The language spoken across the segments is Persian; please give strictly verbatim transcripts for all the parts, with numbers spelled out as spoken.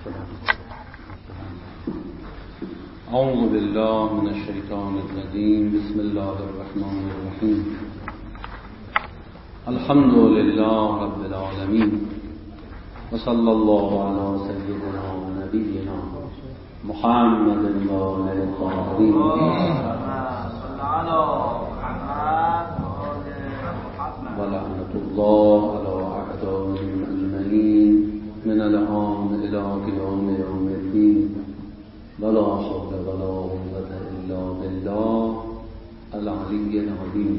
اعوذ بالله من الشیطان الرجیم. بسم الله الرحمن الرحیم. الحمد لله رب العالمین و صلی الله علی سیدنا و نبینا محمد و آله الطاهرین و لعنة الله علی اعدائهم اجمعین من الآن الی قیام یوم الدین ولا حول ولا قوة الا بالله العلی العظیم.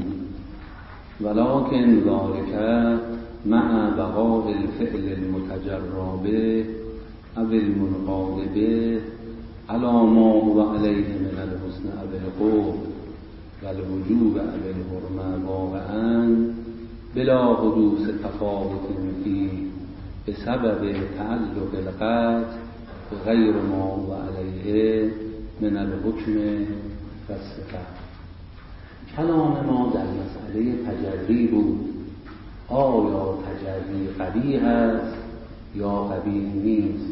ولكن ذلك مع بقاء الفعل المتجرى به او المنقاد به على ما هو عليه من الحسن او القبح والوجوب او الحرمة واقعا بلا حدوث تفاوت فيه بسبب تعلق القطع غیر ما و علیه من الحکم و الصفت. کلام ما در مسئله تجری بود. آیا تجری قبیح است یا قبیح نیست؟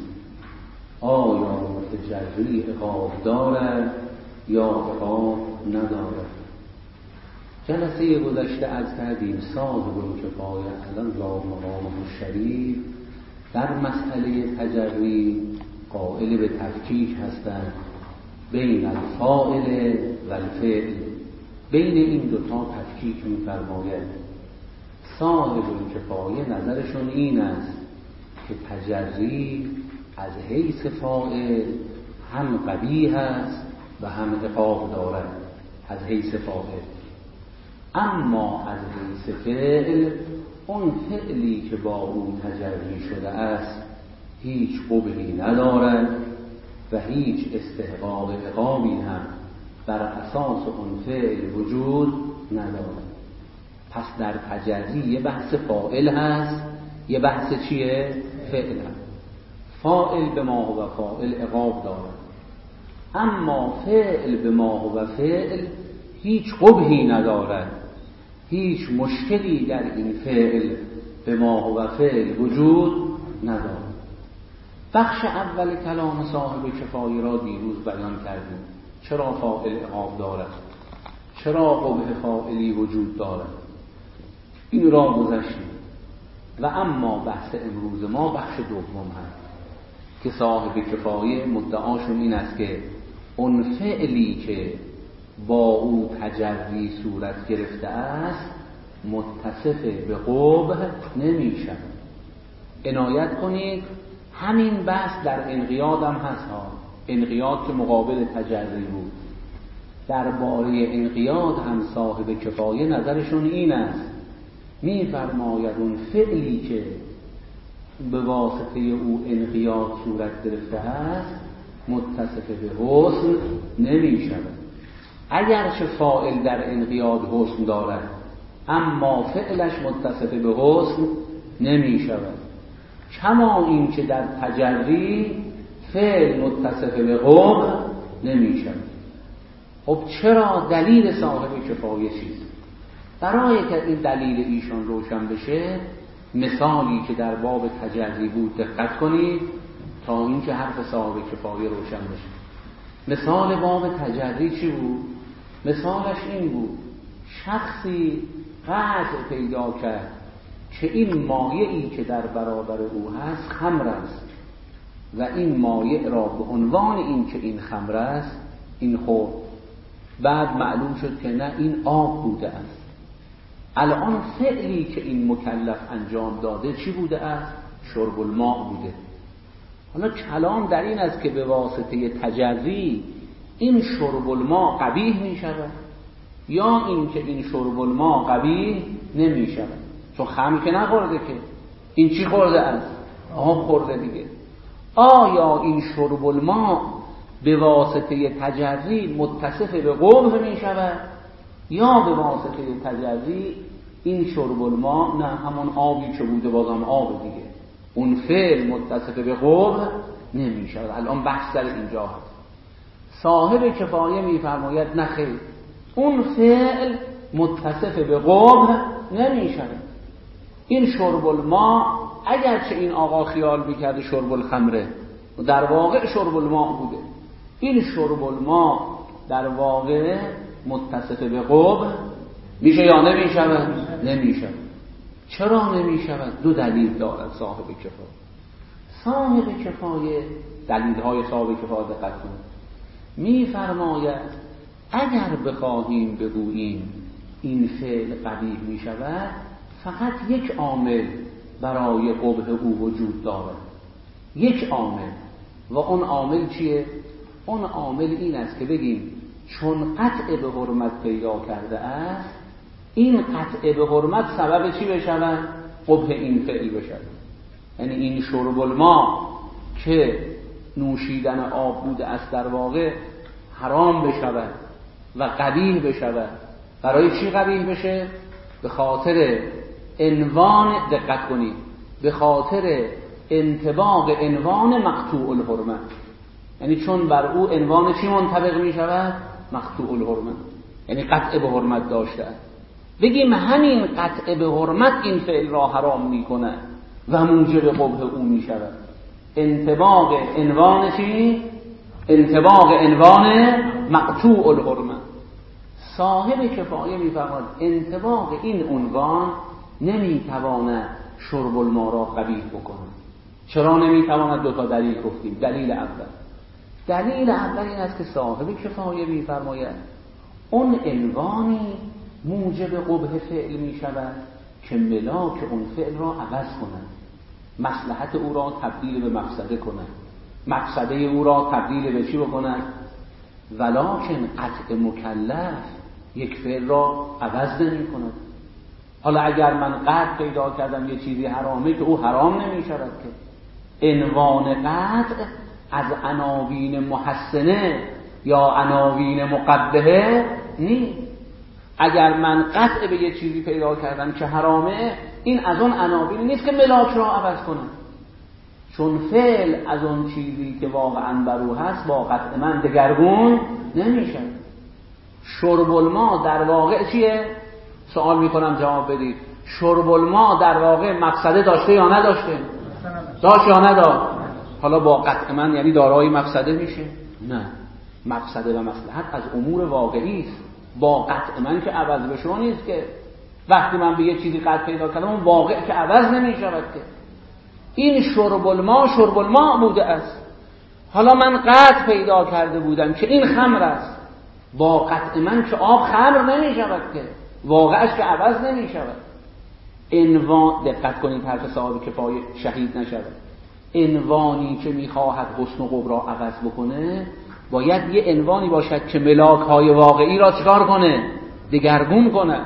آیا متجری عقاب دارد یا عقاب ندارد؟ جلسه گذشته از کردیم صاحب الکفایه الان الله مقامه الشریف در مسئله تجری قائل به تفکیک هستند بین الفاعل و الفعل. بین این دوتا تفکیک می‌فرماید. صاحب الکفایه نظرشون این است که تجری از حیث فاعل هم قبیح است و هم عقاب دارد از حیث فاعل، اما از حیث فعل اون فعلی که با اون تجری شده است هیچ قبحی ندارد و هیچ استحقاق عقابی هم بر اساس اون فعل وجود ندارد. پس در تجری یه بحث فاعل هست، یه بحث چیه؟ فعل هست. فاعل به ما هو فاعل عقاب دارد، اما فعل به ما هو فعل هیچ قبحی ندارد، هیچ مشکلی در این فعل به ما هو فعل وجود ندارد. بخش اول کلام صاحب کفایه را دیروز بیان کردیم. چرا فاعل عقاب دارد؟ چرا قبح فاعلی وجود دارد؟ این را گذشتیم. و اما بحث امروز ما بخش دوم هست که صاحب کفایه مدعاشون این است که اون فعلی که با او تجری صورت گرفته است متصف به قبح نمی شود. عنایت کنید همین بحث در انقیاد هم هست ها. انقیاد که مقابل تجری بود. درباره انقیاد هم صاحب کفایه نظرشون این است، می‌فرماید اون فعلی که به واسطه او انقیاد صورت گرفته است متصف به حسن نمی شود. اگرچه فاعل در انقیاد حسن دارد اما فعلش متصف به حسن نمی شود. کما این که در تجری فعل متصف به قبح نمی شود. خب چرا؟ دلیل صاحب کفایه چیست؟ برای که این دلیل ایشان روشن بشه مثالی که در باب تجری بود دقت کنید تا اینکه حرف صاحب کفایه روشن بشه. مثال باب تجری چی بود؟ مثالش این بود شخصی قطع پیدا کرد که این مایعی که در برابر او هست خمر است و این مایع را به عنوان این که این خمر است این خورد. بعد معلوم شد که نه این آب بوده است. الان فعلی که این مکلف انجام داده چی بوده است؟ شرب الماء بوده. حالا کلام در این است که به واسطه تجری این شرب الماء قبیح می شود یا این که این شرب الماء قبیح نمی شود. چون خمر که نخورده که این چی خورده است؟ آب خورده دیگه. آیا این شرب الماء به واسطه تجری متصف به قبح می شود یا به واسطه تجری این شرب الماء نه همون آبی که بوده بازم آب دیگه اون فعل متصف به قبح نمی شود. الان بحث در اینجا هست. صاحب کفایه می فرماید نه خیر، اون فعل متصف به قبح نمی شود. این شرب الماء اگرچه این آقا خیال میکرده شرب الخمره در واقع شرب الماء بوده. این شرب الماء در واقع متصف به قبح میشه یا نمیشود؟ نمیشود. چرا نمیشود؟ دو دلیل دارد صاحب کفایه. صاحب کفایه دلیل‌های صاحب کفایه دقت کنید. میفرماید اگر بخواهیم بگوییم این فعل قبیح میشود، فقط یک عامل برای قبح او وجود دارد، یک عامل. و اون عامل چیه؟ اون عامل این است که بگیم چون قطع به حرمت پیدا کرده است، این قطع به حرمت سبب چی بشود؟ قبح این فعل بشود. یعنی این شرب الماء که نوشیدن آب بوده است در واقع حرام بشود و قبیح بشود. برای چی قبیح بشه؟ به خاطر عنوان، دقت کنید، به خاطر انطباق عنوان مقطوع الحرمه. یعنی چون بر او عنوان چی منطبق می شود؟ مقطوع الحرمه، یعنی قطع به حرمت داشته است. بگیم همین قطع به حرمت این فعل را حرام می کند و موجب قبح او می شود. انطباق عنوان چی؟ انطباق عنوان مقطوع الحرمه. صاحب کفایه می فرماید انطباق این عنوان نمی تواند شرب الماء را قبیح بکند. چرا نمی تواند؟ دو تا دلیل گفتیم. دلیل اول دلیل اول این است که صاحب کفایه می فرماید اون عنوانی موجب قبح فعل می شود که ملاک اون فعل را عوض کند، مصلحت او را تبدیل به مفسده کند، مفسده او را تبدیل به چی بکند؟ ولکن قطع مکلف یک فعل را عوض نمی کند. حالا اگر من قطع پیدا کردم یه چیزی حرامه که او حرام نمی شود که عنوان قطع از عناوین محسنه یا عناوین مقبحه نیست. اگر من قطع به یه چیزی پیدا کردم که حرامه، این از اون عناوین نیست که ملاک را عوض کنم، چون فعل از اون چیزی که واقعا بر او هست با قطع من دگرگون نمیشه. شرب الماء در واقع چیه؟ سوال میکنم جواب بدید. شرب الماء در واقع مفسده داشته یا نداشته؟ داشت یا نداشت؟ حالا با قطع من یعنی دارای مفسده میشه؟ نه، مفسده و مصلحت از امور واقعی است. با قطع من که عوض بشه نیست که وقتی من به یه چیزی قطع پیدا کردم اون واقع که عوض نمیشود که. این شرب الماء شرب الماء بوده است. حالا من قطع پیدا کرده بودم که این خمر است، با قطع من که آب خمر نمیشود که، واقعش که عوض نمیشود. عنوان، دقت کنید حرف صاحب کفایه شهید نشود، عنوانی که میخواهد حسن و قبح را عوض بکنه باید یه عنوانی باشد که ملاک های واقعی را چکار کنه؟ دگرگون کنه.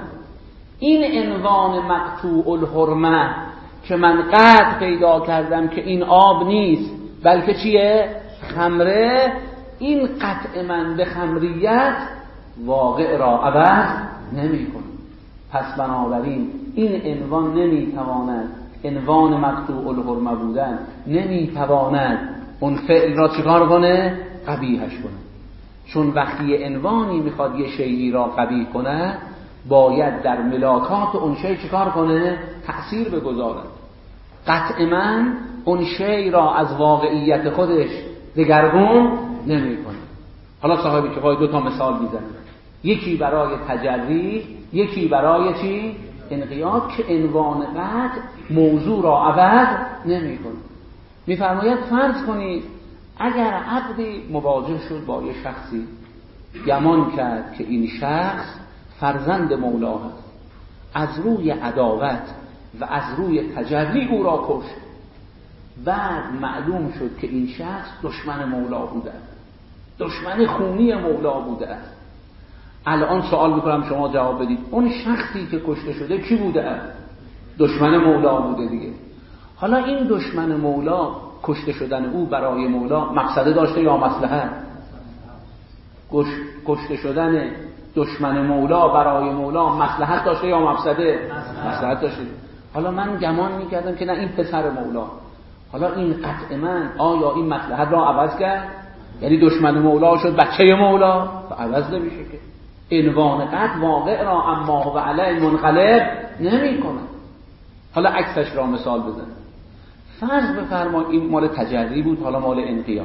این عنوان مقطوع الحرمه که من قطع پیدا کردم که این آب نیست بلکه چیه؟ خمره، این قطع من به خمریت واقع را عوض نمی کنه. پس بنابراین این عنوان نمی تواند، عنوان مقطوع الحرمه بودن نمی تواند اون فعل را چکار کنه؟ قبیحش کنه. چون وقتی عنوانی میخواد یه شیئی را قبیح کنه باید در ملاکات اون شی چکار کنه؟ تأثیر بگذارد. قطع من اون شی را از واقعیت خودش دگرگون نمی کنه. حالا صاحب کفایه دو تا مثال میزنه، یکی برای تجری، یکی برای چی؟ انقیاد، که عنوان قطع موضوع را عوض نمی کنه. میفرماید فرض کنید اگر عبدی مواجه شد با یه شخصی، گمان کرد که این شخص فرزند مولا هست، از روی عداوت و از روی تجری او را کشت. بعد معلوم شد که این شخص دشمن مولا بوده است، دشمن خونی مولا بوده است. الان سوال میکنم شما جواب بدید، اون شخصی که کشته شده کی بوده است؟ دشمن مولا بوده دیگه. حالا این دشمن مولا، کشته شدن او برای مولا مقصده داشته یا مصلحت؟ کشته شدن دشمن مولا برای مولا مصلحت داشته یا مفسده؟ مصلحت داشته. حالا من گمان میکردم که نه این پسر مولا، حالا این قطع من آیا این مصلحت را عوض کرد؟ یعنی دشمن مولا شد بچه مولا؟ و عوض نمیشه که. عنوان قطع واقع را اما و علیه منقلب نمی کنه. حالا عکسش را مثال بزن. فرض بفرمایید این مال تجری بود، حالا مال انقیاد.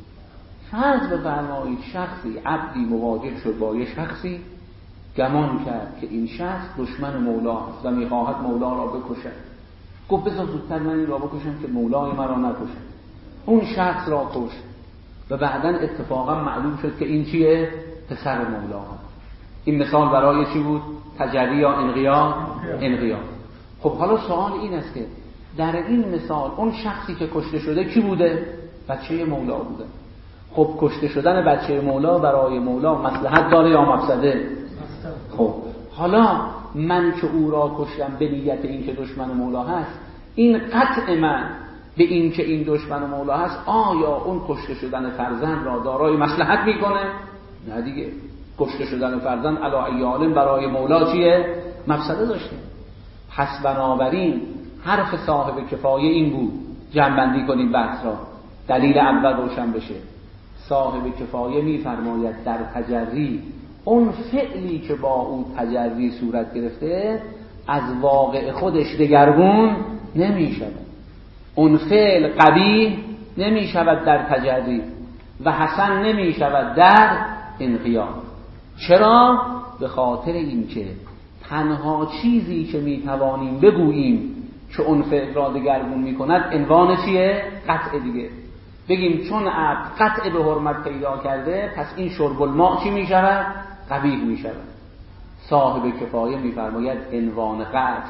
فرض بفرمایید شخصی، عبدی مواجه شد با یه شخصی، گمان کرد که این شخص دشمن مولا است و میخواهد مولا را بکشد. گفت بذار زودتر من این را بکشم که مولای مرا نکشد. اون شخص را کشت و بعداً اتفاقا معلوم شد که این چیه؟ پسر مولا هست. این مثال برای چی بود؟ تجری یا انقیاد؟ انقیاد. خب حالا سوال این است که در این مثال اون شخصی که کشته شده کی بوده؟ بچه مولا بوده. خب کشته شدن بچه مولا برای مولا مصلحت داره یا مفسده؟ خب حالا من که او را کشتم به نیت این که دشمن مولا هست، این قطع من به این که این دشمن مولا هست، آیا اون کشته شدن فرزند را دارای مصلحت میکنه؟ نه دیگه. کشته شدن فرزند علی ایالم برای مولا چیه؟ مفسده داشته. پس بنابراین حرف صاحب کفایه این بود، جمع‌بندی کنیم بحث را، دلیل اول روشن بشه. صاحب کفایه میفرماید در تجری اون فعلی که با اون تجری صورت گرفته از واقع خودش دگرگون نمی شود. اون فعل قبیح نمی شود در تجری و حسن نمی شود در انقیاد. چرا؟ به خاطر اینکه تنها چیزی که می توانیم بگوییم که اون فعل را دگرگون می کند عنوان چیه؟ قطع دیگه. بگیم چون عبد قطع به حرمت پیدا کرده، پس این شرب الماء چی می شود؟ قبیح می شود. صاحب کفایه می فرماید عنوان قطع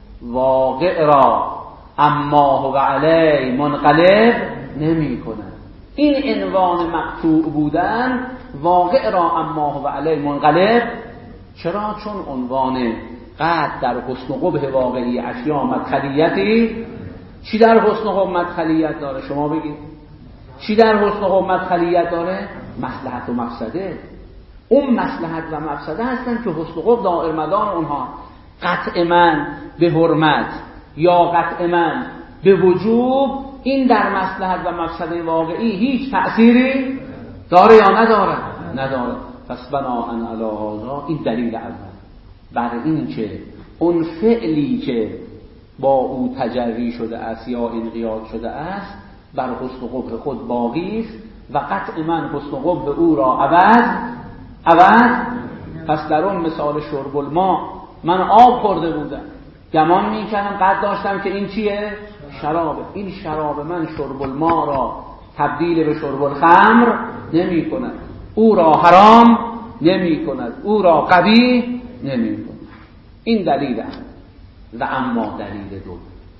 واقع را اما هو علی منقلب نمی کند. این عنوان مقطوع بودن واقع را اما هو علی منقلب. چرا؟ چون عنوان قطع در حسن و قبح واقعی اشیاء مدخلیتی. چی در حسن و قبح مدخلیت داره؟ شما بگید. چی در حسن و قبح مدخلیت داره؟ مصلحت و مفسده. اون مصلحت و مفسده هستن که حسن و قبح دائر مدار اونها. قطع من به حرمت یا قطع من به وجوب، این در مصلحت و مفسده واقعی هیچ تأثیری داره یا نداره؟ نداره. پس بناءً علی هذا این دلیل اول بر این که اون فعلی که با او تجری شده است یا انقیاد شده است بر حسن و قبح خود باقی است و قطع من حسن و قبح او را عوض عوض پس در اون مثال شرب الماء، من آب خورده بودم، گمان میکردم قد داشتم که این چیه؟ شرابه. این شراب من شرب الماء را تبدیل به شرب الخمر نمی کند، او را حرام نمی کند، او را قبیح نمی کند. این دلیل است. و اما دلیل دوم،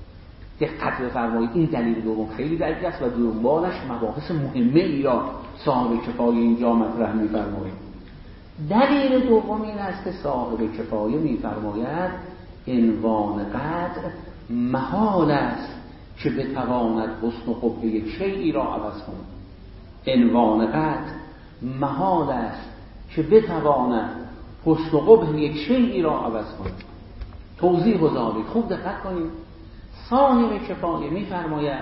دقت بفرمایید، این دلیل دوم خیلی دقیق است و دنبالش مباحث مهمه ای را صاحب کفایه اینجا مطرح می‌فرماید. دلیل دوم این است که صاحب کفایه می‌فرماید عنوان قدر محال است که بتواند حسن و قبح یک شیئی را عوض کند. عنوان قدر محال است که بتواند حسن و قبح یک شیئی را عوض کند. توضیح گذاری خوب دقت کنید. صاحب کفایه می‌فرماید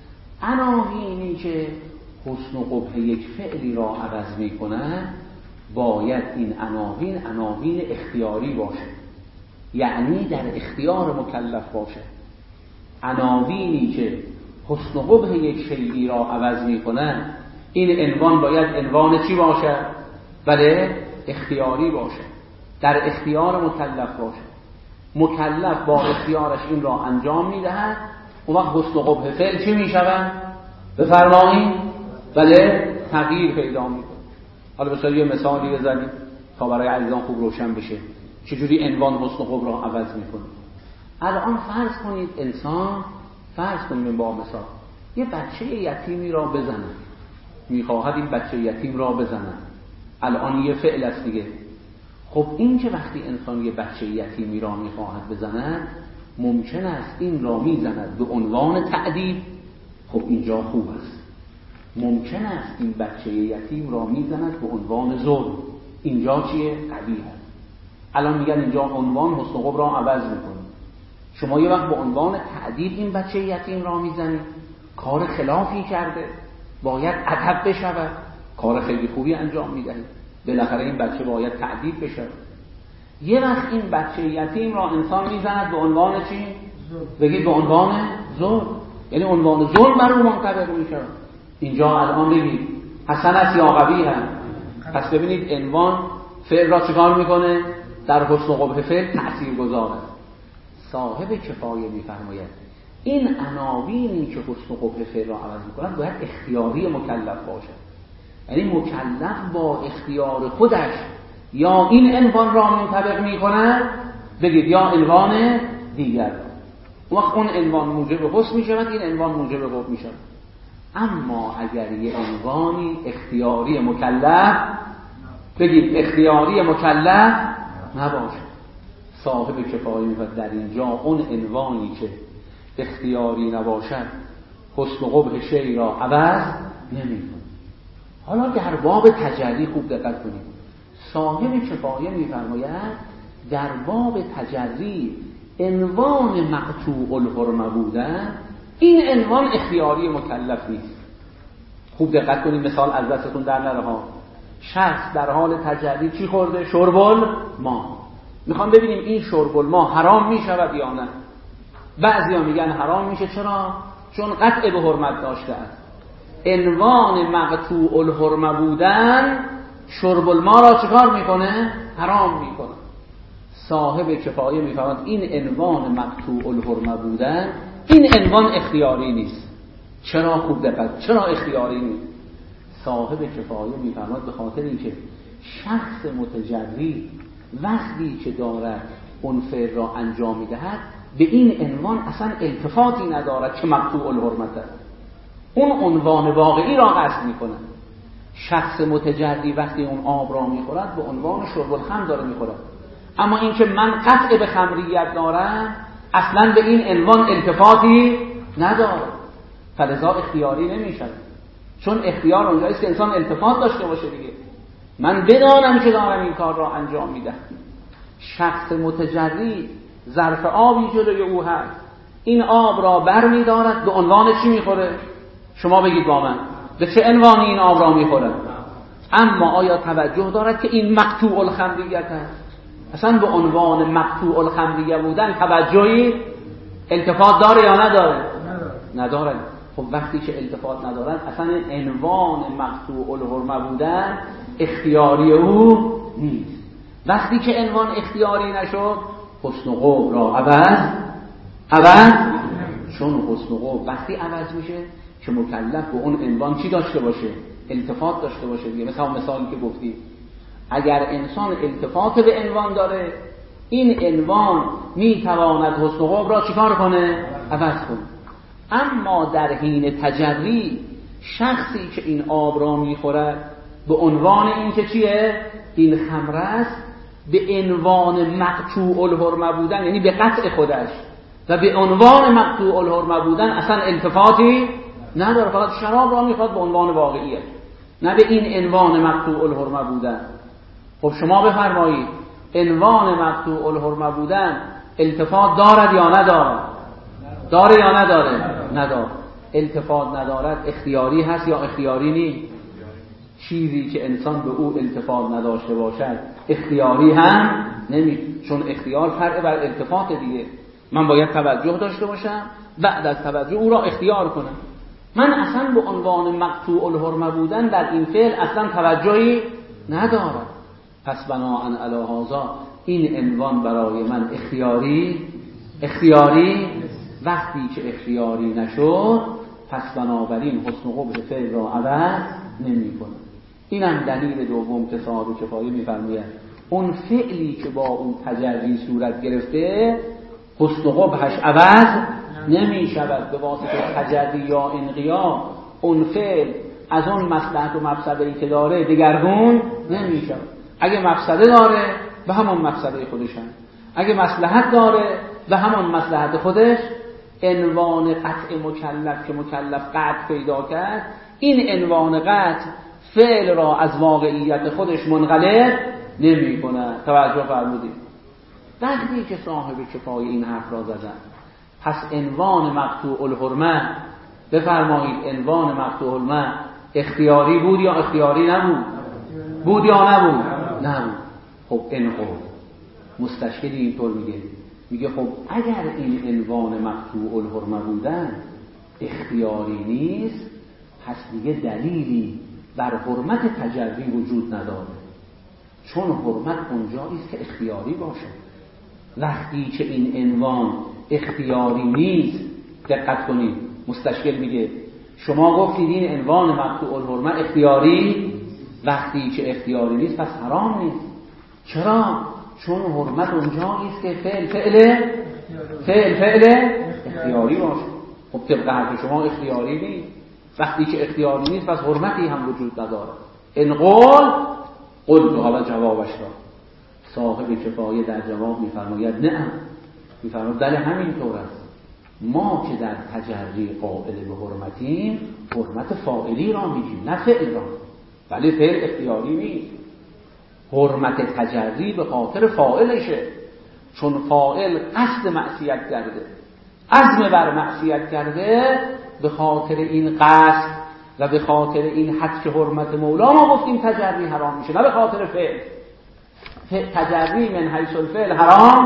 عناوینی که حسن و قبح یک فعلی را عوض می‌کند باید این عناوین عناوین اختیاری باشه، یعنی در اختیار مکلف باشه. عناوینی که حسن و قبح یک شیئی را عوض می‌کند این عنوان باید عنوان چی باشه؟ بله، اختیاری باشه، در اختیار مکلف باشه. مکلف با اختیارش این را انجام میدهد، اون وقت حسن و قبح فعل چی میشود؟ بفرمایید. بله، تغییر پیدا میکنه. حالا بسیار یه مثالی بزنیم تا برای عزیزان خوب روشن بشه چجوری عنوان حسن و قبح را عوض میکنه. الان فرض کنید انسان، فرض کنید این با مثال یه بچه یتیمی را بزنه، میخواهد این بچه یتیم را بزنه. الان یه فعل است دیگه. خب این که وقتی انسان یه بچه یتیمی را میخواهد بزند ممکن است این را میزند به عنوان تأدیب، خب اینجا خوب است. ممکن است این بچه یتیم را میزند به عنوان ظلم، اینجا چیه؟ قبیح است. الان میگن اینجا عنوان حسن و قبح را عوض میکنه. شما یه وقت به عنوان تأدیب این بچه یتیم را میزنید، کار خلافی کرده، باید ادب بشود، کار خیلی خوبی انجام میدهید، بالاخره این بچه باید تأدیب بشه. یه وقت این بچه یتیم را انسان میزند به عنوان چی؟ بگید به عنوان ظلم. یعنی عنوان ظلم بر او منطبق میشه. اینجا الان بگید حسن است یا قبیح است. پس ببینید عنوان فعل را چیکار میکنه؟ در حسن و قبح فعل تأثیر گذاره. صاحب کفایه میفرماید این عناوینی که حسن و قبح فعل را عوض میکنن باید اختیاری مکلف باشه. یعنی مکلف با اختیار خودش یا این عنوان را منطبق میکنه بگید یا عنوان دیگر. وقت اون عنوان موجب حسن میشود، این عنوان موجب قبح میشود. اما اگر یه عنوانی اختیاری مکلف بگید اختیاری مکلف نباشه، صاحب کفایه میفرد در اینجا اون عنوانی که اختیاری نباشد حسن و قبح شیء را عوض نمیکنه. حالا در باب تجلی خوب دقت کنید. صاحب کفایه میفرماید در باب تجلی عنوان مقطوع الحرمه بودن این عنوان اختیاری مکلف نیست. خوب دقت کنید، مثال از دستتون در نره ها. شخص در حال تجلی چی خورده؟ شرب الماء. میخوام ببینیم این شرب الماء حرام میشود یا نه. بعضیا میگن حرام میشه. چرا؟ چون قطع به حرمت داشته است. عنوان مقطوع الحرمه بودن شرب الماء را چیکار میکنه؟ حرام میکنه. صاحب کفایه میفهمد این عنوان مقطوع الحرمه بودن این عنوان اختیاری نیست. چرا؟ خوب دقت، چرا اختیاری نیست؟ صاحب کفایه میفهمد به خاطر اینکه شخص متجری وقتی که دارد اون فعل را انجام میدهد به این عنوان اصلا التفاتی ندارد که مقطوع الحرمت است. اون عنوان واقعی را قصد میکنه. شخص متجری وقتی اون آب را میخورد به عنوان شرب الخمر داره میخورد. اما اینکه من قطع به خمریت دارم اصلا به این عنوان التفاتی نداره، فلذا اختیاری نمیشه. چون اختیار اونجاییست که انسان التفات داشته باشه دیگه. من بدانم که دارم این کار را انجام میدم. شخص متجری ظرف آبی جلوی او هست، این آب را بر میدارد به عنوان چی میخوره؟ شما بگید با من به چه عنوانی این آب را میخوره؟ اما آیا توجه دارد که این مقطوع الخمریت است؟ اصلا به عنوان مقطوع الخمریه بودن توجهی التفات داره یا نداره؟ نداره. خب وقتی که التفات ندارد اصلا عنوان مقطوع الحرمه بودن اختیاری او نیست. وقتی که عنوان اختیاری نشد حسن و قبح را عوض عوض چون حسن و قبح وقتی عوض میشه که مکلف به اون عنوان چی داشته باشه؟ التفات داشته باشه دیگه. مثلا مثالی که گفتی اگر انسان التفات به عنوان داره این عنوان میتواند حسن و قبح را چیکار کنه؟ عوض کنه. اما در حین تجری شخصی که این آب را میخورد به عنوان این که چیه؟ این خمر است، به عنوان مقطوع الحرمه بودن یعنی به قطع خودش و به عنوان مقطوع الحرمه بودن اصلا التفاتی نداره، فقط شراب را میخواد به عنوان واقعیت، نه به این عنوان مقطوع الحرمه بودن. خب شما بفرمایید عنوان مقطوع الحرمه بودن التفات دارد یا ندارد؟ داره یا نداره؟ نداره. التفات ندارد اختیاری هست یا اختیاری نیست؟ چیزی که انسان به او التفات نداشته باشد اختیاری هم نمی، چون اختیار فرع بر التفات دیگه. من باید توجه داشته باشم، بعد از توجه او را اختیار کنم. من اصلا به عنوان مقطوع الحرمه بودن در این فعل اصلا توجهی ندارم. پس بناءً علی هذا این عنوان برای من اختیاری اختیاری وقتی که اختیاری نشد پس بنابراین حسن و قبح فعل را عوض نمی کنه. اینم دلیل دوم که صاحب کفایه می‌فرماید اون فعلی که با اون تجری صورت گرفته حسن و قبحش عوض نمی شود به واسطه تجری یا انقیاد. اون فعل از اون مصلحت و مفسده‌ای که داره دگرگون نمی شود. اگه مفسده داره به همون مفسده خودش هم. اگه مصلحت داره به همون مصلحت خودش. عنوان قطع مکلف که مکلف قطع پیدا کرد این عنوان قطع فعل را از واقعیت خودش منقلب نمی کنه. توجه فرمودید؟ وقتی که صاحب کفایه این حرف را زدن پس عنوان مقطوع الحرمه بفرمایید عنوان مقطوع الحرمه اختیاری بود یا اختیاری نبود؟ بود یا نبود؟ نبود. خب این خب مستشکلی اینطور میگه میگه خب اگر این عنوان مقطوع الحرمه بودن اختیاری نیست، پس دیگه دلیلی بر حرمت تجری وجود نداره، چون حرمت اونجایی است که اختیاری باشه. وقتی که این عنوان اختیاری نیست، دقت کنید، مستشکل میگه شما گفتید این عنوان مقطوع الحرمه اختیاری، وقتی که اختیاری نیست پس حرام نیست. چرا؟ چون حرمت اونجایی است که فعل فعل فعل فعل اختیاری باشه. خب طبق حرف شما اختیاری نیست، وقتی که اختیاری نیست پس حرمتی هم وجود نداره. ان قول قلت حالا جوابش را صاحب کفایه در جواب میفرماید نه، میفرماید بله همینطور است، ما که در تجری قائل به حرمتیم حرمت فاعلی را میگیم نه فعل را. ولی فعل اختیاری نیست، حرمت تجری به خاطر فاعلشه، چون فاعل قصد معصیت کرده، عزم بر معصیت کرده، به خاطر این قصد و به خاطر این حد که حرمت مولا ما گفتیم تجری حرام میشه، نه به خاطر فعل. تجری من حیث الفعل حرام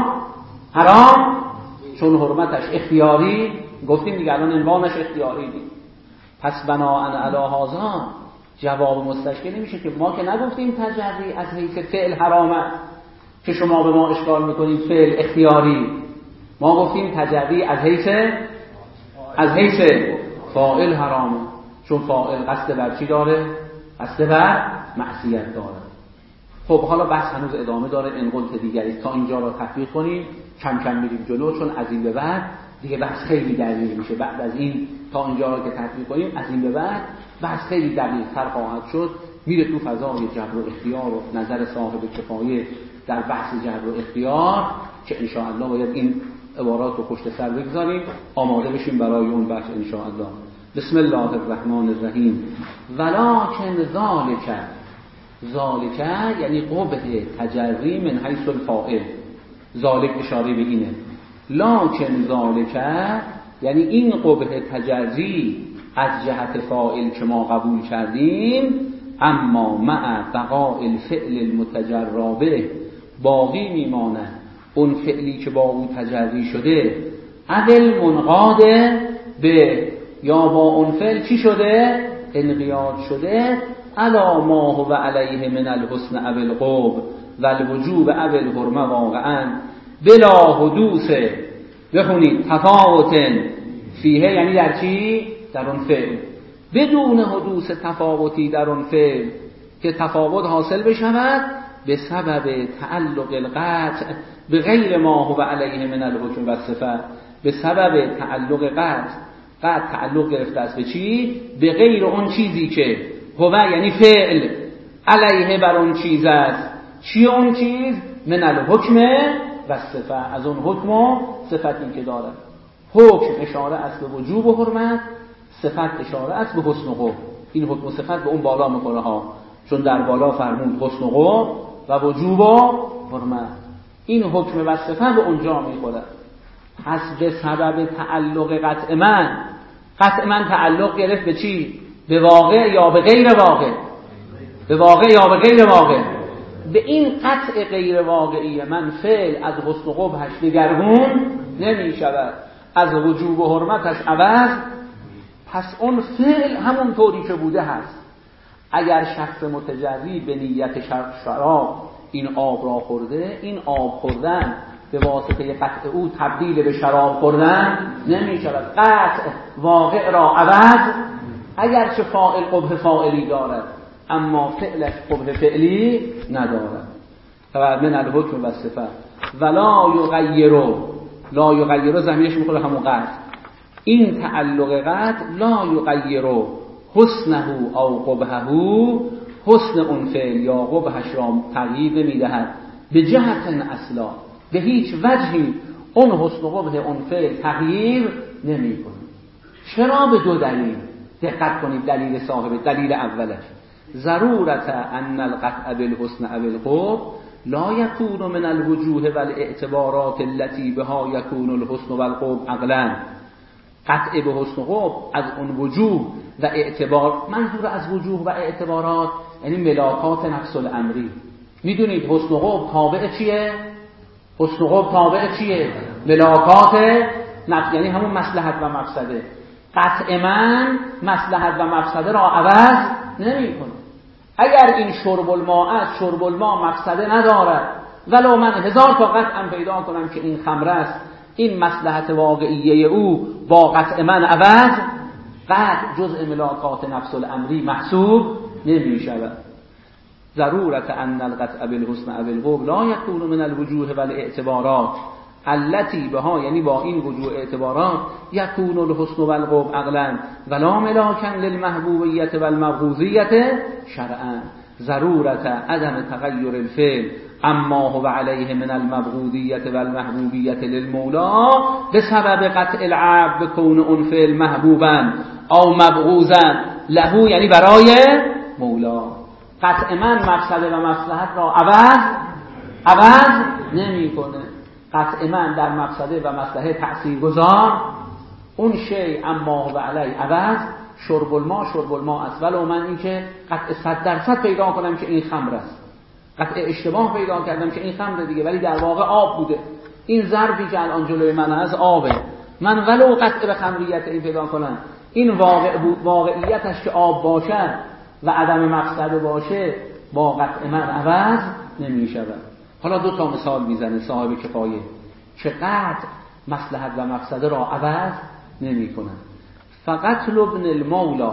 حرام چون حرمتش اختیاری، گفتیم دیگه الان عنوانش اختیاری دید. پس بناء علی هذا جواب مستشکل نمیشه که ما که نگفتیم تجری از حیث فعل حرام است که شما به ما اشکال میکنید فعل اختیاری، ما گفتیم تجری از حیث از حیث فاعل حرامه، چون فاعل قصد بر چی داره؟ قصد بر معصیت داره. خب حالا بحث هنوز ادامه داره، ان قلت دیگری تا اینجا را تطبیق کنیم، کم کم میریم جلو، چون از این به بعد دیگه بحث خیلی دقیق میشه. بعد از این تا اینجا را که تطبیق کنیم، از این به بعد بحث خیلی دقیق تر خواهد شد، میره تو فضای جبر و اختیار و نظر صاحب کفایه در بحث جبر و اختیار که ان شاء الله باید این عبارات رو پشت سر بگذاریم، آماده بشیم برای اون بحث ان شاء الله. بسم الله الرحمن الرحیم. ولکن ذالک، ذالک یعنی قبح تجری من حیث الفاعل، ذالک اشاره به اینه، لکن ذالک یعنی این قبح تجری از جهت فاعل که ما قبول کردیم، اما مع بقاء الفعل المتجرا به، باقی میمانه اون فعلی که با اون تجری شده، عدل منقاد به، یا با اون فعل چی شده؟ انقیاد شده، علا ما هو علیه من الحسن او القبح و الوجوب او الحرمه واقعا بلا حدوث، بخونید تفاوت فیه یعنی در چی؟ در اون فعل، بدون حدوث تفاوتی در اون فعل که تفاوت حاصل بشود به سبب تعلق القطع به غیر ما هو علیه من الحکم و صفت، به سبب تعلق قطع، قطع تعلق گرفته است به چی؟ به غیر اون چیزی که هو یعنی فعل علیه بر اون چیز است. چی اون چیز؟ من الحکم و صفت، از اون حکم و صفتی که داره. حکم اشاره است به وجوب و حرمت، صفت اشاره است به حسن و قبح. این حکم و صفت به اون بالا میکنه ها، چون در بالا فرمود حسن و قبح و وجوب و حرمت، این حکم و صفت به اونجا میخوره. پس به سبب تعلق قطع من، قطع من تعلق گرفت به چی؟ به واقع یا به غیر واقع؟ به واقع یا به غیر واقع؟ به این قطع غیر واقعی من فعل از حسن و قبحش دگرگون نمی شود، از وجوب و حرمتش عوض. پس اون فعل همون طوری که بوده هست. اگر شخص متجری به نیت شراب این آب را خورده، این آب خوردن به واسطه قطع او تبدیل به شراب خوردن نمی شود، قطع واقع را عوض، اگرچه فاعل قبح فاعلی دارد اما فعلش قبح فعلی ندارد. و من الحکم و صفت ولا یغیرو، لا یغیرو زمینش میخوره همون قطع، این تعلق قطع لا یغیرو حسنه او قبحه، حسن اون فعل یا قبحش را تغییر نمیدهد به جهت اصلا، به هیچ وجهی اون حسن و قبح اون فعل تغییر نمی کنه. چرا؟ به دو دلیل. دقت کنید دلیل صاحب، دلیل اولش ضرورت ان القطع بالحسن او القبح لا یکون من الوجوه والاعتبارات التي بها یکون الحسن والقبح عقلا. قطع به حسن و قبح از اون وجوه و اعتبار، منظور از وجوه و اعتبارات یعنی ملاکات نفس الامری. میدونید حسن و قبح تابع چیه؟ حسن و قبح تابع چیه؟ ملاکات نفس، یعنی همون مصلحت و مفسده. قطعاً مصلحت و مفسده را عوض نمی‌کنه. اگر این شرب الماء است، شرب الماء مفسده ندارد، ولو من هزار تا قطعاً پیدا کنم که این خمر است، این مصلحت واقعیه او با قطع من عوض قطع جزء ملاقات نفس الامری محسوب نمی شود. ضرورت ان القطع بالحسن او بالقبح لا یکون من الوجوه والاعتبارات التي بها، یعنی با این وجوه اعتبارات یکون الحسن والقبح عقلا ولا ملاکا للمحبوبیت والمبغوضیت شرعا. ضرورت عدم تغیر الفعل اما هو علیه من المبغوضیت والمحبوبیت للمولا بسبب قطع العبد بکون اون فعل محبوبا او مبغوضا له، یعنی برای مولا. قطع من مفسده و مصلحت را عوض عوض نمی کنه. قطع من در مفسده و مصلحت تأثیر گذار، اون شی اما هو علیه عوض. شرب الماء شرب الماء است، ولو من این که قطع صد درصد پیدا کنم که این خمر است، قطع اشتباه پیدا کردم که این خمر دیگه، ولی در واقع آب بوده. این ظرفی که الان جلوی من از آبه، من ولو قطع به خمریت این پیدا کنم، این واقع بود، واقعیتش که آب باشه و عدم مفسده باشه با قطع من عوض نمی شود. حالا دو تا مثال میزنه صاحب کفایه که قطع مصلحت و مفسده را عوض نمی کنن. فقط ابن المولا،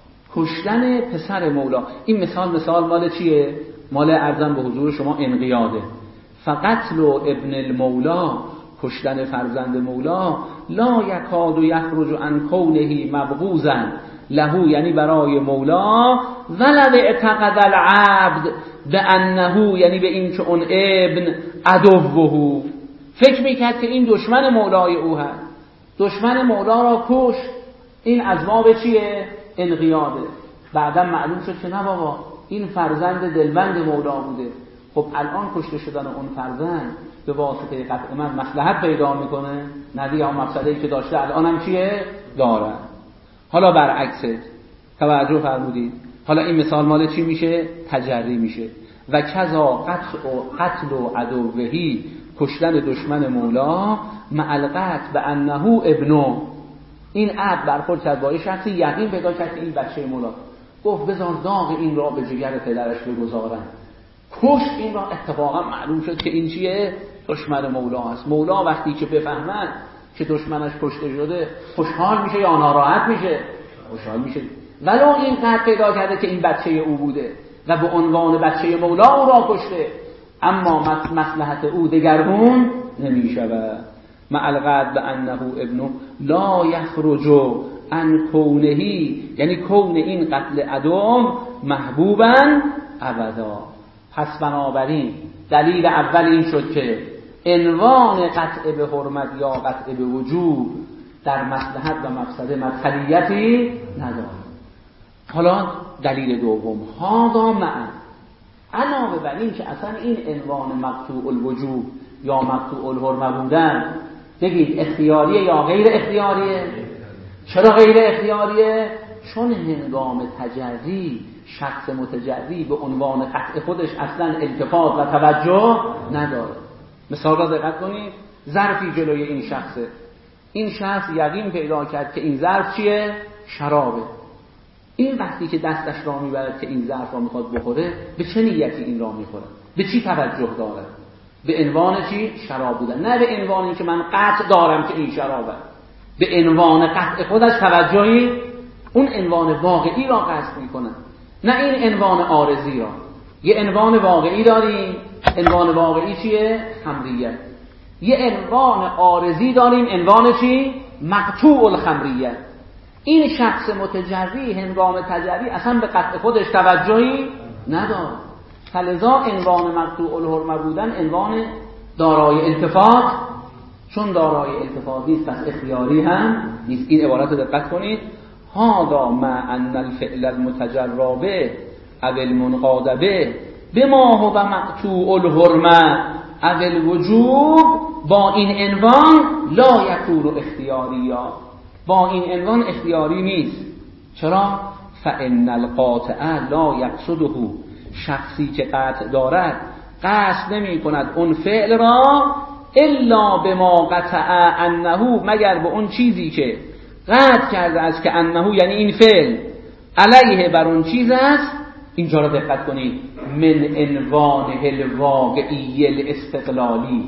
کشتن پسر مولا. این مثال مثال مال چیه؟ مال ارزم به حضور شما انقیاده. فقط ابن المولا، کشتن فرزند مولا، لا یکاد یخرج عن کونه مبغوضا له، یعنی برای مولا، ولو اعتقد العبد بانه، یعنی به این که اون ابن عدوه، فکر میکرد که این دشمن مولای او هست، دشمن مولا را کشت. این از باب چیه؟ انقیاده. بعدا معلوم شد که نه بابا، این فرزند دلبند مولا بوده. خب الان کشته شدن اون فرزند به واسطه قطع من مصلحت پیدا میکنه؟ نه دیگه، هم مفسده‌ای که داشته الان هم چیه؟ داره. حالا برعکسه، توجه فرمودید. حالا این مثال مال چی میشه؟ تجری میشه. و کذا قتل و قتل و عدوهی، کشتن دشمن مولا، مع القطع به انه ابنو، این عبد برخورد کرد با شخصی یقین پیدا کرد این بچه مولا، گفت بذار داغ این را به جگر پدرش بگذارن، کشت این را. اتفاقا معلوم شد که این چیه؟ دشمن مولا هست. مولا وقتی که بفهمن که دشمنش کشته شده خوشحال میشه یا ناراحت میشه؟ خوشحال میشه. ولو این قطع پیدا کرده که این بچه او بوده و به عنوان بچه مولا او را کشته، اما مصلحت او دگرگون نمیشود. مع القطع بانه ابنه لا یخرج عن کونهی، یعنی کون این قتل عدو محبوبا ابدا. پس بنابراین دلیل اول این شد که عنوان قطع به حرمت یا قطع به وجوب در مصلحت و مفسده مدخلیتی نداره. حالا دلیل دوم، هذا معا، علاوه بر این که اصلا این عنوان مقطوع الوجوب یا مقطوع الحرمه بودن، بگید اختیاریه یا غیر اختیاریه؟ چرا غیر اختیاریه؟ چون هنگام تجری شخص متجری به عنوان قطع خودش اصلا التفات و توجه نداره. مثال را دقت کنید، ظرفی جلوی این شخصه، این شخص یقین پیدا کرد که این ظرف چیه؟ شرابه. این وقتی که دستش را میبرد که این ظرف را میخواد بخوره، به چه نیتی این را میخوره؟ به چی توجه داره؟ به عنوان چی؟ شراب بودن. نه به عنوان این که من قطع دارم که این شرابه، به عنوان قطع خودش توجهی اون عنوان واقعی را قصد میکنه، نه این عنوان عارضی را. یه عنوان واقعی داریم، عنوان واقعی چیه؟ خمریت. یه عنوان عارضی داریم، عنوان چی؟ مقطوع الخمریت. این شخص متجری هنگام تجری اصلا به قطع خودش توجهی نداره، فلذا عنوان مقطوع الحرمه بودن عنوان دارای التفات، چون دارای التفات نیست پس اختیاری هم نیست. این عبارت رو دقت کنید. هذا مع ان الفعل المتجرى به او المنقاد به بما هو مقطوع الحرمه او الوجوب، با این عنوان لا یکون اختیاریا، با این عنوان اختیاری نیست. چرا؟ فان القاطع لا یقصده، شخصی که قطع دارد قصد نمی کند اون فعل را الا بما قطع انه، مگر به اون چیزی که قطع کرده است که انه یعنی این فعل علیه بر اون چیز است. اینجا رو دقت کنید، من عنوان الواقعی الاستقلالی.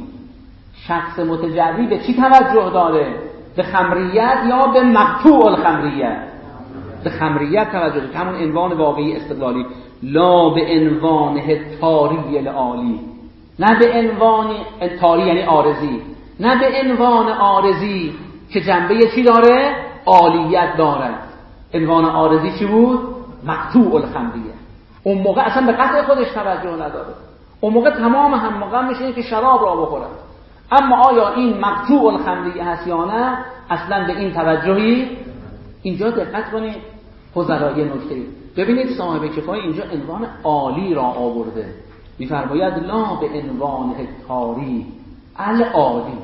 شخص متجری به چی توجه داره؟ به خمریت یا به مقطوع الخمریت؟ به خمریت توجه داره، همون عنوان واقعی استقلالی. لا به عنوان تاری العالی، نه به عنوان تاری یعنی عارضی، نه به عنوان عارضی که جنبه چی داره؟ عالیت دارد. عنوان عارضی چی بود؟ مقطوع الخمریه. اون موقع اصلا به قطع خودش توجه نداره، اون موقع تمام هم موقع میشه که شراب را بخورد. اما آیا این مقطوع الخمریه هست یا نه؟ اصلا به این توجهی. اینجا دقت کنید حضرای نکته، ببینید صاحب کفایه اینجا عنوان عالی را آورده، می‌فرماید لا به عنوان تاری العالی.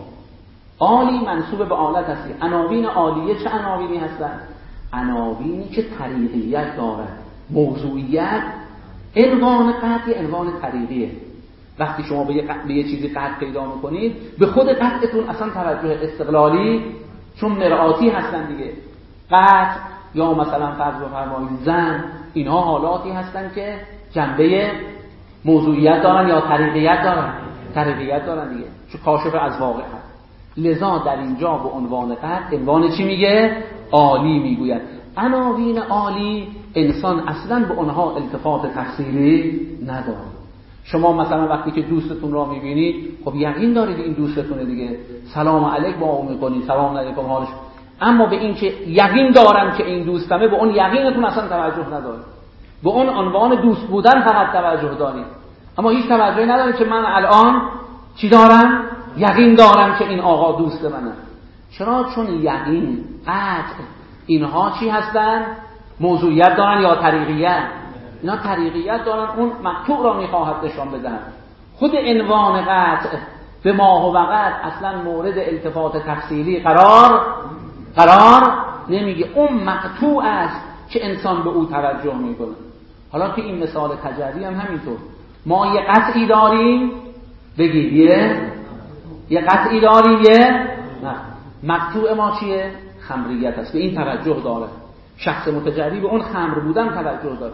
عالی منصوب به آلت هستی. عناوین عالیه چه عناوینی هستند؟ عناوینی که طریقیت دارد، موضوعیت. عنوان قطعی عنوان طریقیه. وقتی شما به یه, قطع، به یه چیزی قطع پیدا میکنید، به خود قطعتون اصلا توجه استقلالی، چون مرآتی هستن دیگه. قطع یا مثلا فرض بفرمایید زن، اینها حالاتی هستن که جنبه موضوعیت دارن یا طریقیت دارن. طریقیت دارن دیگه، چون کاشف از واقع هست. لذا در اینجا به عنوان قطع عنوان چی میگه؟ عالی میگوید. عناوین عالی انسان اصلا به اونها التفات تفصیلی نداره. شما مثلا وقتی که دوستتون را میبینید، خب یقین دارید این دوستتونه دیگه، سلام علیک با اون میکنید، سلام علیکم حالش. اما به این که یقین دارم که این دوستمه، به اون یقینتون اصلا توجه ندارید. به اون عنوان دوست بودن فقط توجه دارید، اما هیچ توجهی ندارید که من الان چی دارم؟ یقین دارم که این آقا دوست منه. چرا؟ چون یقین، قطع، اینها چی هستن؟ موضوعیت دارن یا طریقیت؟ اینا طریقیت دارن. اون مقطوع را میخواهد نشان بدن. خود عنوان قطع به ما و قطع اصلا مورد التفات تفصیلی قرار قرار نمیگه. اون مقطوع است که انسان به او توجه میکنه. حالا که این مثال تجری هم همینطور، ما یه قطعی داریم، بگید یه یه قطعی داریم، یه نه. مقطوع ما چیه؟ خمریت است، به این توجه داره. شخص متجری به اون خمر بودن توجه داره،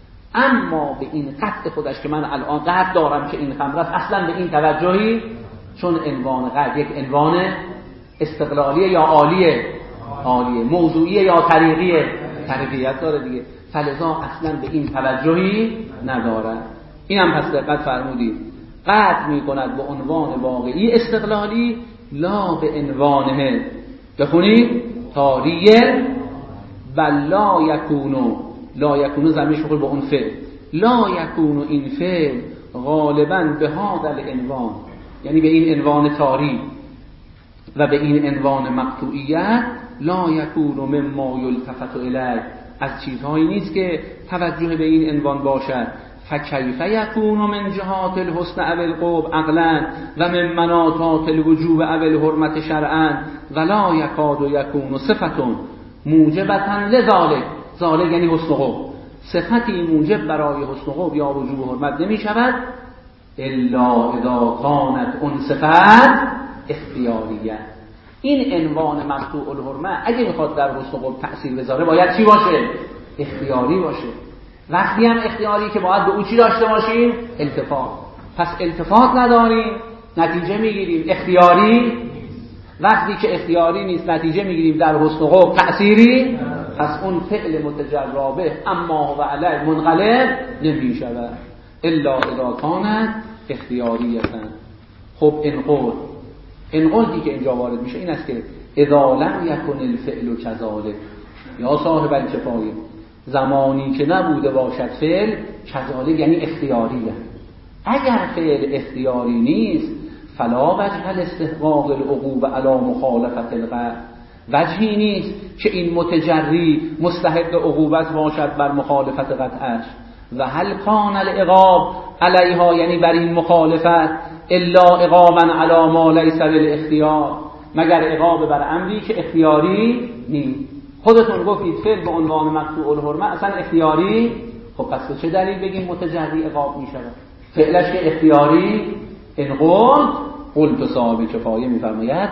اما به این قطع خودش که من الان قطع دارم که این خمر است، اصلا به این توجهی، چون عنوان قطع یک عنوان استقلالیه یا عالیه؟ عالیه. موضوعیه یا طریقیه؟ طریقیت داره دیگه. فلذا اصلا به این توجهی نداره. این هم پس دقت فرمودید، قطع می کند به عنوان واقعی استقلالی، لا به عنوانه. بخونید تاریه و لا یکونو. لا یکونو زمینش بخور به اون فعل. لا یکونو این فعل غالباً به هذا العنوان، یعنی به این عنوان تاری و به این عنوان مقطوعیت، لا یکونو مما یلتفت الیه، از چیزهایی نیست که توجه به این عنوان باشد. فکیف یکون من جهات الحسن او القرب عقلا و من مناطات الوجوب او الحرمت شرعا ولا یکاد یکون صفتون موجبتا لذالک. ذالک یعنی حسن قرب، صفتی موجب برای حسن قرب یا وجوب و حرمت نمی شود الا اذا کانت اون صفت اختیاریه. این عنوان مقطوع الحرمه اگه میخواد در حسن قرب تأثیر بذاره باید چی باشه؟ اختیاری باشه. وقتی هم اختیاری که باید به او چی داشته باشیم؟ التفات. پس التفات نداریم نتیجه میگیریم اختیاری. وقتی که اختیاری نیست نتیجه میگیریم در حسن قرب تأثیری. پس اون فعل متجرا به اما و علیه منقلب نمی شود الا اذا کانت اختیاریتا. خب انقل انقلتی که اینجا وارد میشه این است که اذا لم یکن الفعل کذالک، یا صاحب الکفایه، زمانی که نبوده باشد فعل کذالک یعنی اختیاریه. اگر فعل اختیاری نیست فلا وجه الاستحقاق العقوبه علی مخالفت القطع، وجهی نیست که این متجری مستحق عقوبت باشد بر مخالفت قطعش. و هل کان العقاب علیها، یعنی بر این مخالفت، الا عقابا علی ما لیس بالاختیار، مگر عقاب بر امری که اختیاری نیست. خودتون گفتید فعل به عنوان مقطوع الحرمه اصلا اختیاری. خب پس چه دلیل بگیم متجری عقاب می شود؟ فعلش که اختیاری. ان قلت قلت صاحب کفایه میفرماید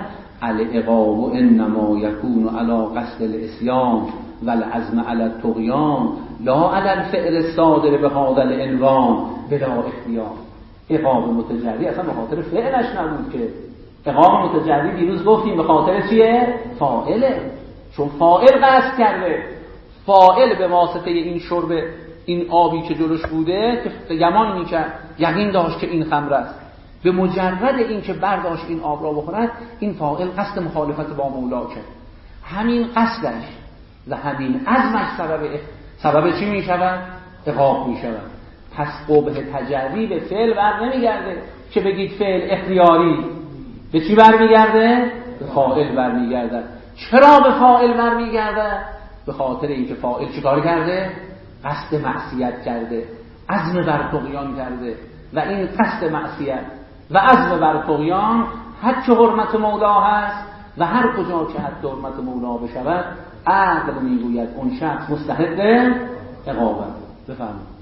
العقاب انما یکون علی قصد العصیان والعزم علی الطغیان لا علی الفعل الصادر بهذا العنوان بلا اختیار. عقاب متجری اصلا به خاطر فعلش نبود که. عقاب متجری دیروز گفتیم به خاطر چیه؟ فاعله. چون فاعل قصد کرده، فاعل به واسطه این شرب این آبی که جلوش بوده که گمان میکرد، یقین داشت که این خمر است، به مجرد این که برداشت این آب را بخورد، این فاعل قصد مخالفت با مولا کرد. همین قصدش و همین عزمش سبب سبب چی میشود؟ عقاب میشود. پس قبح تجری به فعل بر نمیگرده که بگید فعل اختیاری. به چی برمیگرده؟ به فاعل برمیگرده. چرا به فاعل برمیگرده؟ به خاطر اینکه فاعل چیکار کرده؟ قصد معصیت کرده، عزم بر طغیان کرده و این قصد معصیت و عزم بر طغیان حد که حرمت مولا هست و هر کجا که حد حرمت مولا بشود عقل میگوید اون شخص مستحق عقاب است. بفرمایید.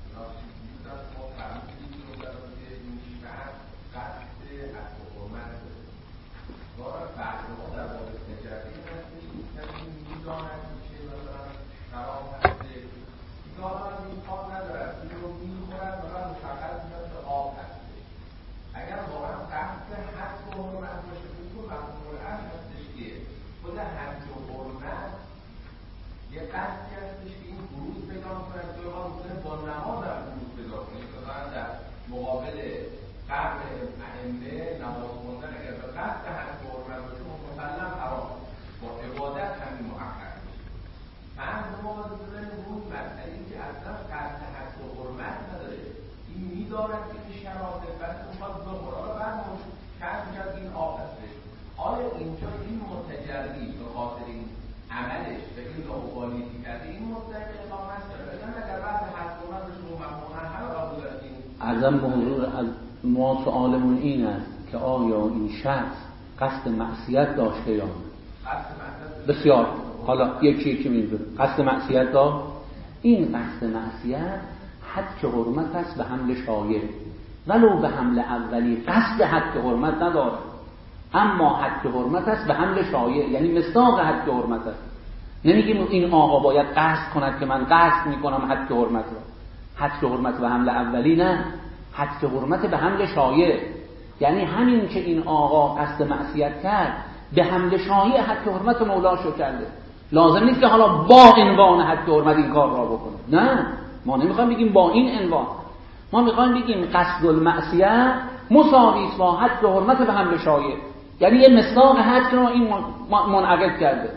ارزم به حضور از ما سؤالمون این است که آیا این شخص قصد معصیت داشته یا نه؟ بسیار. حالا یکی یکی می‌دونه قصد معصیت داشت. این قصد معصیت حد که حرمت است به حمل شایع، ولو به حمل اولی قصد حد که حرمت نداره، اما حد که حرمت است به حمل شایع، یعنی مصداق حد که حرمت است. نمیگیم این آقا باید قصد کند که من قصد میکنم حد که حرمت را. حد که حرمت به حمل اولی نه، حد که حرمت به حمل شایع، یعنی همین که این آقا قصد معصیت کرد به حمل شایع حد که حرمت مولا شو کرده. لازم نیست که حالا با عنوان حد که حرمت این کار را بکنه. نه، ما نمیخوایم بگیم با این عنوان، ما میخوایم بگیم قصد المعصیت مساوی است با حد که حرمت به حمل شایع، یعنی یه مصداق حد رو این منعقد کرده.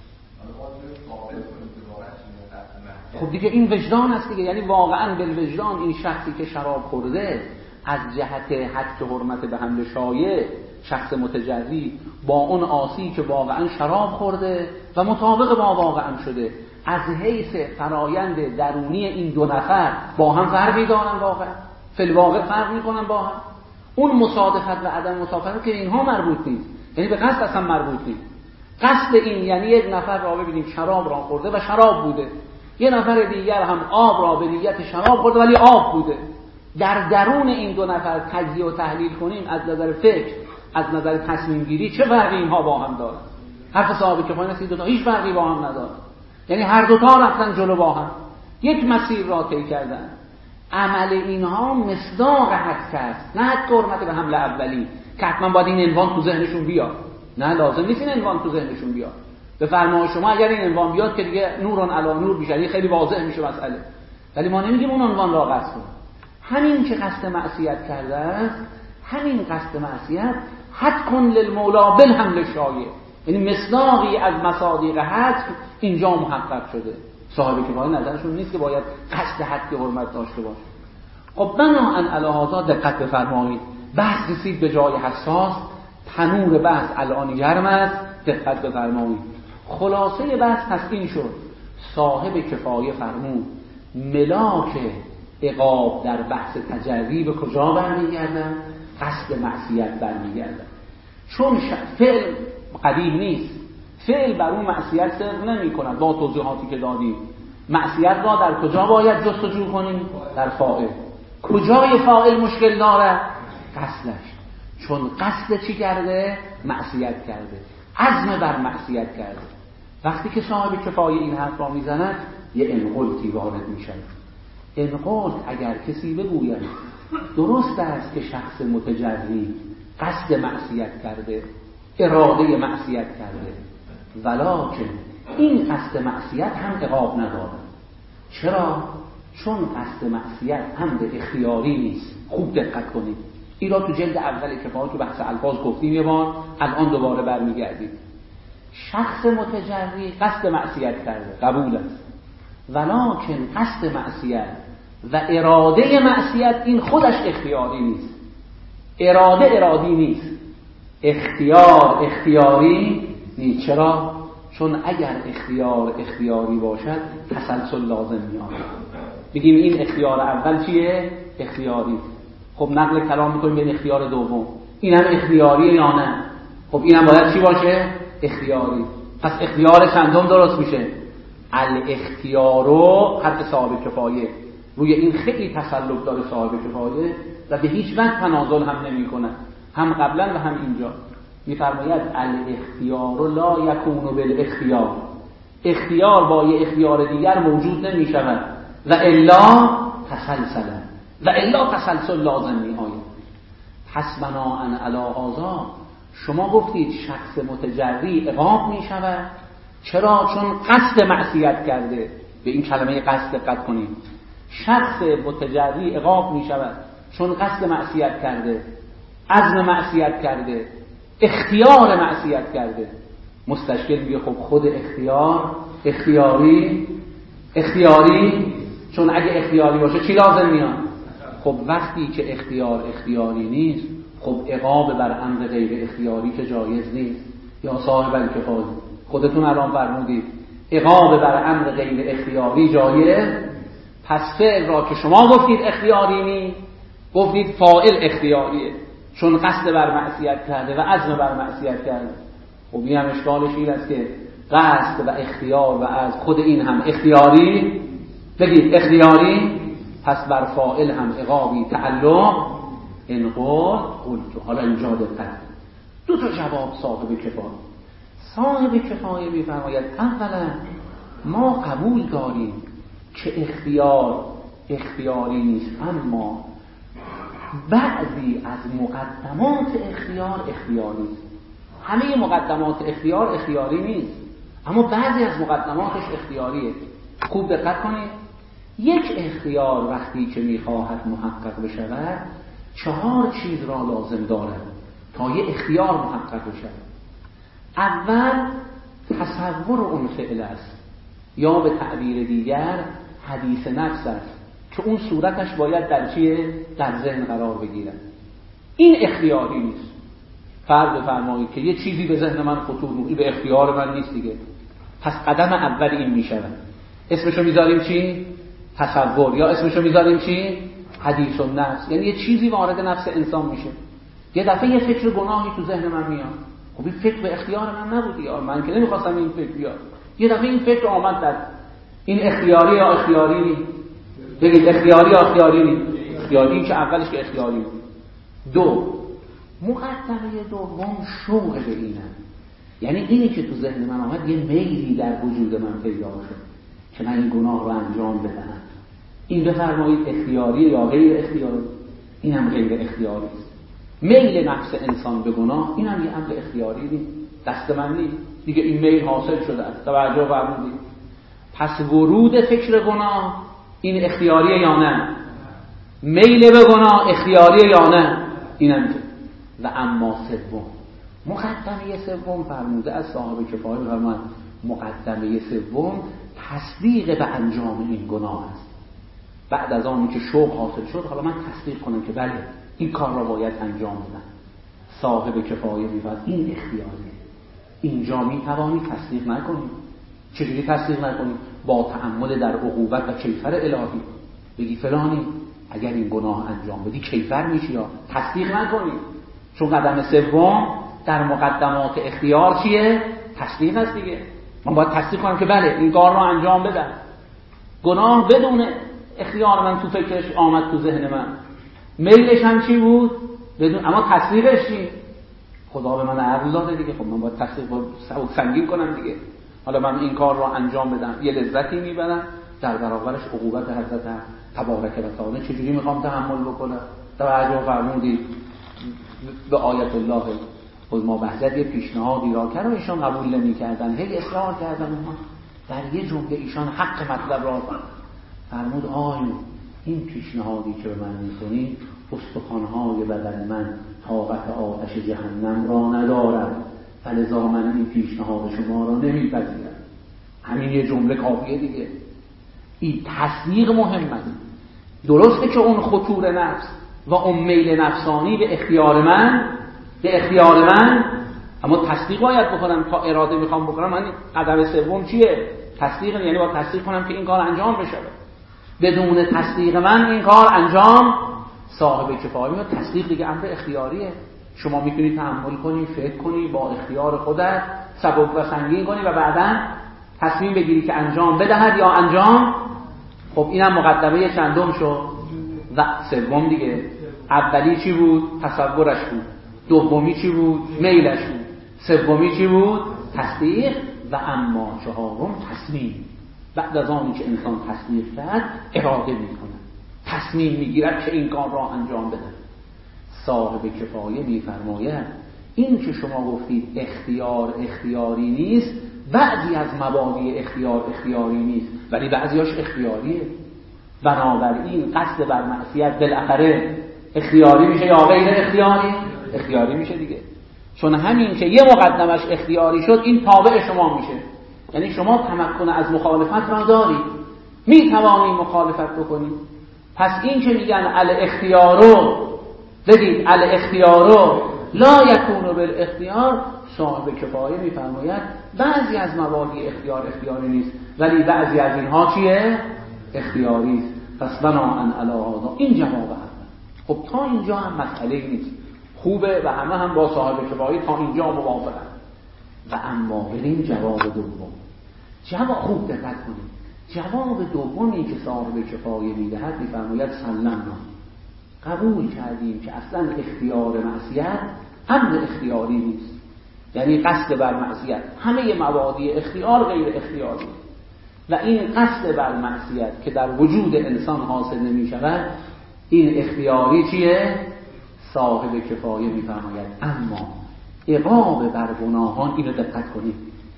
خب دیگه این وجدان است دیگه، یعنی واقعا بالوجدان این شخصی که شراب خورده از جهت حد که حرمت به حمل شایع، شخص متجری با اون عاصی که واقعا شراب خورده و مطابق با واقعا شده، از حیث فرایند درونی این دو نفر با هم فرقی دارن، واقعا فی الواقع فرق میکنن با هم. اون مصادفت و عدم مصادفت که اینها مربوط نیست، یعنی به قصد اصلا مربوط نیست. قصد این یعنی یک نفر را ببینیم شراب را خورده و شراب بوده، یه نفر دیگر هم آب را به نیت شراب خورده ولی آب بوده. در درون این دو نفر تجزیه و تحلیل کنیم از نظر فکر، از نظر تصمیم گیری، چه فرقی اینها با هم دارن؟ حرف صاحب کفایت است این دو تا هیچ فرقی با هم نداره، یعنی هر دو تا رفتن جلو با هم، یک مسیر را طی کردن. عمل اینها مصداق حد است، نه حد حرمت به حمل اولی که حتما باید این عنوان تو ذهنشون بیاد. نه، لازم نیست این عنوان تو ذهنشون بیاد. به فرمان شما اگر این عنوان بیاد که دیگه نورون علی نور میشه، خیلی واضح میشه مسئله. ولی ما نمیگیم اون عنوان را قصد کنیم. همین که قصد معصیت کرده است، همین قصد معصیت حد کن للمولا بالحمل شایع، یعنی مصداقی از مصادیق حد اینجا محقق شده. صاحب کفایت نظرشون نیست که باید قصد حد که حرمت داشته باشه. خب بناهن علی هذا دقت بفرمایید، بحث رسید به جای حساس، تنور بحث الان گرم است، دقت بفرمایید. خلاصه بحث تسکین شد. صاحب کفایه فرمود ملاک عقاب در بحث تجری به کجا برمیگردن؟ قصد معصیت برمیگردن. چون فعل قدیم نیست، فعل بر اون معصیت صدق نمی کند. با توضیحاتی که دادیم معصیت را در کجا باید جستجو کنیم؟ در فاعل. کجای فاعل مشکل داره؟ قصدش. چون قصد چی کرده؟ معصیت کرده، عزم بر معصیت کرده. وقتی که صاحب کفایه این حرف را میزند یه انقلتی وارد میشه. انقلت اگر کسی بگوید درست است که شخص متجری قصد معصیت کرده، اراده معصیت کرده، ولکن این قصد معصیت هم عقاب ندارد. چرا؟ چون قصد معصیت عمد اختیاری نیست. خوب دقت کنید، این را تو جلد اول کفایه تو بحث الفاظ گفتیم یه بار، الان دوباره برمیگردیم. شخص متجری قصد معصیت کرده، قبول است، ولکن قصد معصیت و اراده معصیت این خودش اختیاری نیست. اراده ارادی نیست، اختیار اختیاری نیست. چرا؟ چون اگر اختیار اختیاری باشد تسلسل لازم میاد. بگیم این اختیار اول چیه؟ اختیاری. خب نقل کلام میکنیم بین اختیار دوم، این هم اختیاریه یا نه؟ خب این هم باید چی باشه؟ اختیاری. پس اختیار چندم درست میشه؟ الاختیارو حرف صاحب کفایه. روی این خیلی تسلط داره صاحب کفایه و به هیچ وجه تنازل هم نمی کنه، هم قبلا و هم اینجا. میفرماید الاختیار لا یکون بالاختیار، اختیار با یه اختیار دیگر موجود نمی شود و الا تسلسل، و الا تسلسل لازم می آید. پس بناءً علی هذا شما گفتید شخص متجری عقاب می شود. چرا؟ چون قصد معصیت کرده. به این کلمه قصد دقت کنید. شخص متجری عقاب می شود چون قصد معصیت کرده، عزم معصیت کرده، اختیار معصیت کرده. مستشکل میگه خب خود اختیار اختیاری اختیاری چون اگه اختیاری باشه چی لازم میاد؟ خب وقتی که اختیار اختیاری نیست، خب عقاب بر امر غیر اختیاری که جایز نیست. یا صاحب الکفایه خودتون الان فرمودید عقاب بر امر غیر اختیاری جایز. پس فعل را که شما گفتید اختیاری نیست، گفتید فاعل اختیاریه چون قصد بر معصیت کرده و عزم بر معصیت کرده. خب این هم اشکالش این است که قصد و اختیار و از خود این هم اختیاری، بگید اختیاری، پس بر فاعل هم عقابی تعلق انقل قلت. حالا اینجا دقت، دو تا جواب صاحب کفایه. صاحب کفایه می‌فرماید اولا ما قبول داریم که اختیار اختیاری نیست، اما بعضی از مقدمات اختیار اختیاری نیست. همه مقدمات اختیار اختیاری نیست، اما بعضی از مقدماتش اختیاریه. خوب دقت کنید، یک اختیار وقتی که میخواهد محقق بشود چهار چیز را لازم دارد تا یه اختیار محقق بشود. اول تصور اون فعل است، یا به تعبیر دیگر حدیث نفس است که اون صورتش باید در چیه؟ در ذهن قرار بگیرد. این اختیاری نیست. فرض بفرمایید که یه چیزی به ذهن من خطور می‌کنه، به اختیار من نیست دیگه. پس قدم اول این میشود. اسمشو میذاریم چی؟ تصور. یا اسمشو میذاریم چی؟ حدیث النفس. یعنی یه چیزی وارد نفس انسان میشه. یه دفعه یه فکر گناهی تو ذهن من میاد. خب این فکر به اختیار من نبود، یا من که نمیخواستم این فکر بیاد. یه دفعه این فکر آمد در این اختیاری یا اختیاری نیست؟ بگید اختیاری یا اختیاری نیست؟ اختیاری که اولش که اختیاری نیست. دو، مقدمه دوم شوق به اینه. یعنی اینی که تو ذهن من آمد یه میلی در وجود من پیدا شد که من این گناه رو انجام بدم. این بفرمایید اختیاری یا غیر اختیاری؟ این هم غیر اختیاری است. میل نفس انسان به گناه این هم یه امر اختیاری نیست، دست من نیست دیگه. این میل حاصل شده است، توجه فرمودید. پس ورود فکر گناه این اختیاریه یا نه؟ میل به گناه اختیاریه یا نه؟ اینم. و اما سوم، مقدمه سوم فرموده از صاحب کفایه، فرمود مقدمه سوم تصدیق به انجام این گناه است. بعد از آنی که شوق حاصل شد، حالا من تصدیق کنم که بله این کار را باید انجام بدم. صاحب کفایه می‌فرماید این اختیاریه. اینجا می‌توانی تصدیق نکنی. چجوری تصدیق نکنی؟ با تأمل در عقوبت و کیفر الهی. بگی فلانی اگر این گناه انجام بدی کیفر میشی، یا تصدیق نکنی. چون قدم سوم در مقدمات اختیار چیه؟ تصدیق است دیگه. من باید تصدیق کنم که بله این کار را انجام بدم. گناه بدون اختیار من تو فکرش آمد تو ذهن من، میلش هم چی بود؟ بدون اما تصدیقش چی؟ خدا به من عقل داده دیگه، خب من باید تصدیق رو سنگین کنم دیگه. حالا من این کار رو انجام بدم یه لذتی میبرم، در برابرش عقوبت حضرت تبارک و تعالی چجوری میخوام تحمل بکنم؟ توجه فرمودید به آیت الله عظما بهجت یه پیشنهادی را کرد و ایشان قبول نمی‌کردن، هی اصرار کردن. اونها در یه جمله ایشان حق مطلب را فرمود آیون این پیشنهادی که به من می‌کنید استخوان‌های بدن من طاقت آتش جهنم را ندارد، فلذا من این پیشنهاد شما را نمی‌پذیرم. همین یه جمله کافیه دیگه. این تصدیق مهمه. درسته که اون خطور نفس و اون میل نفسانی به اختیار من به اختیار من اما تصدیق باید بکنم. تا اراده میخوام بکنم، من قدم سوم چیه؟ تصدیق. یعنی باید تصدیق کنم که این کار انجام بشه. بدون تصدیق من این کار انجام صاحب کفایه میاد. تصدیق دیگه امر اختیاریه. شما میتونی تحمل کنی، فکر کنی، با اختیار خودت سبک و سنگین کنی و بعداً تصمیم بگیری که انجام بدهد یا انجام. خب اینم مقدمه چندم شد و سوم دیگه. اولی چی بود؟ تصورش بود. دومی چی بود؟ میلش بود. سومی چی بود؟ تصدیق. و اما چهارم تصمیم. بعد از آنی که انسان تصدیق کرد اراده میکنه، تصمیم میگیرد که این کار را انجام بده. صاحب کفایه میفرماید این که شما گفتید اختیار اختیاری نیست، بعضی از مبانی اختیار اختیاری نیست ولی بعضیاش اختیاریه. بنابراین قصد بر معصیت بالاخره اختیاری میشه یا غیر اختیاری؟ اختیاری میشه دیگه. چون همین که یه مقدمش اختیاری شد این تابع شما میشه. یعنی شما تمکن از مخالفت را داری، میتوانی مخالفت بکنی. پس این که میگن الاختیارو، بدید الاختیارو لا یکونو بالاختیار، صاحب کفایه میفرماید بعضی از مواضع اختیار اختیاری نیست ولی بعضی از اینها چیه؟ اختیاری است. پس بناءً علی هذا این جواب هست. خب تا اینجا هم مسئله نیست، خوبه و همه هم با صاحب کفایه تا اینجا موافقن. و اما بریم جواب دوم. جواب خوب دقت کنید. جواب دومی که صاحب کفایه میدهد میفرماید سلمنا، قبول کردیم که اصلا اختیار معصیت امر اختیاری نیست. یعنی قصد بر معصیت همه مواضع اختیار غیر اختیاری و این قصد بر معصیت که در وجود انسان حاصل نمی شود این اختیاری چیه؟ صاحب کفایه میفرماید اما عقاب بر گناهان، اینو دقت کنید،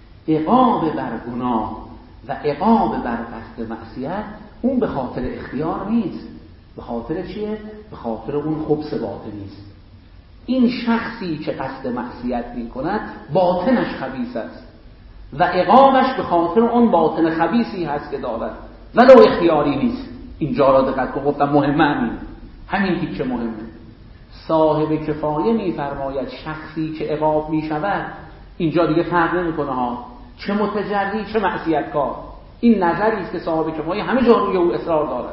عقاب بر گناه و عقاب بر قصد معصیت اون به خاطر اختیار نیست. به خاطر چیه؟ به خاطر اون خبث باطنی است. این شخصی که قصد معصیت می کند باطنش خبیث است و عقابش به خاطر اون باطن خبیثی هست که دارد ولو اختیاری نیست. اینجا را دقت کن، گفتم مهمه، همین همین تیکه مهمه. صاحب کفایه می فرماید شخصی که عقاب می شود اینجا دیگه فرق نمی کنه ها چه متجری چه معصیتکار. این نظری است که صاحب کفایه همه جا روی او اصرار دارد.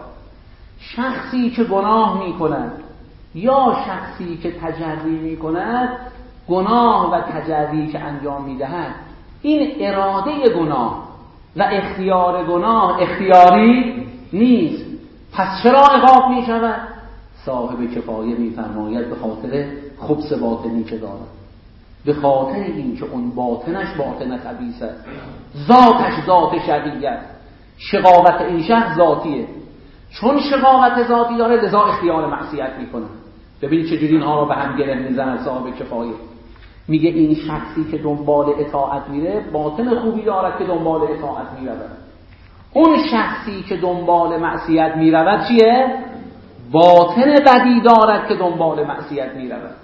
شخصی که گناه می کند یا شخصی که تجری می کند، گناه و تجری که انجام می دهد این اراده گناه و اختیار گناه اختیاری نیست. پس چرا عقاب می شود؟ صاحب کفایه می فرماید به خاطر خبث باطنی که دارد، به خاطر این که اون باطنش باطن خبیث است، ذاتش ذات شقیه، شقاوت این شخص ذاتیه. چون شقاوت ذاتی داره لذا اختیار معصیت میکنه. ببینید چجوری اینها رو به هم گره میزنن. صاحب کفایه میگه این شخصی که دنبال اطاعت میره باطن خوبی دارد که دنبال اطاعت میرود. اون شخصی که دنبال معصیت میرود چیه؟ باطن بدی دارد که دنبال معصیت میرود.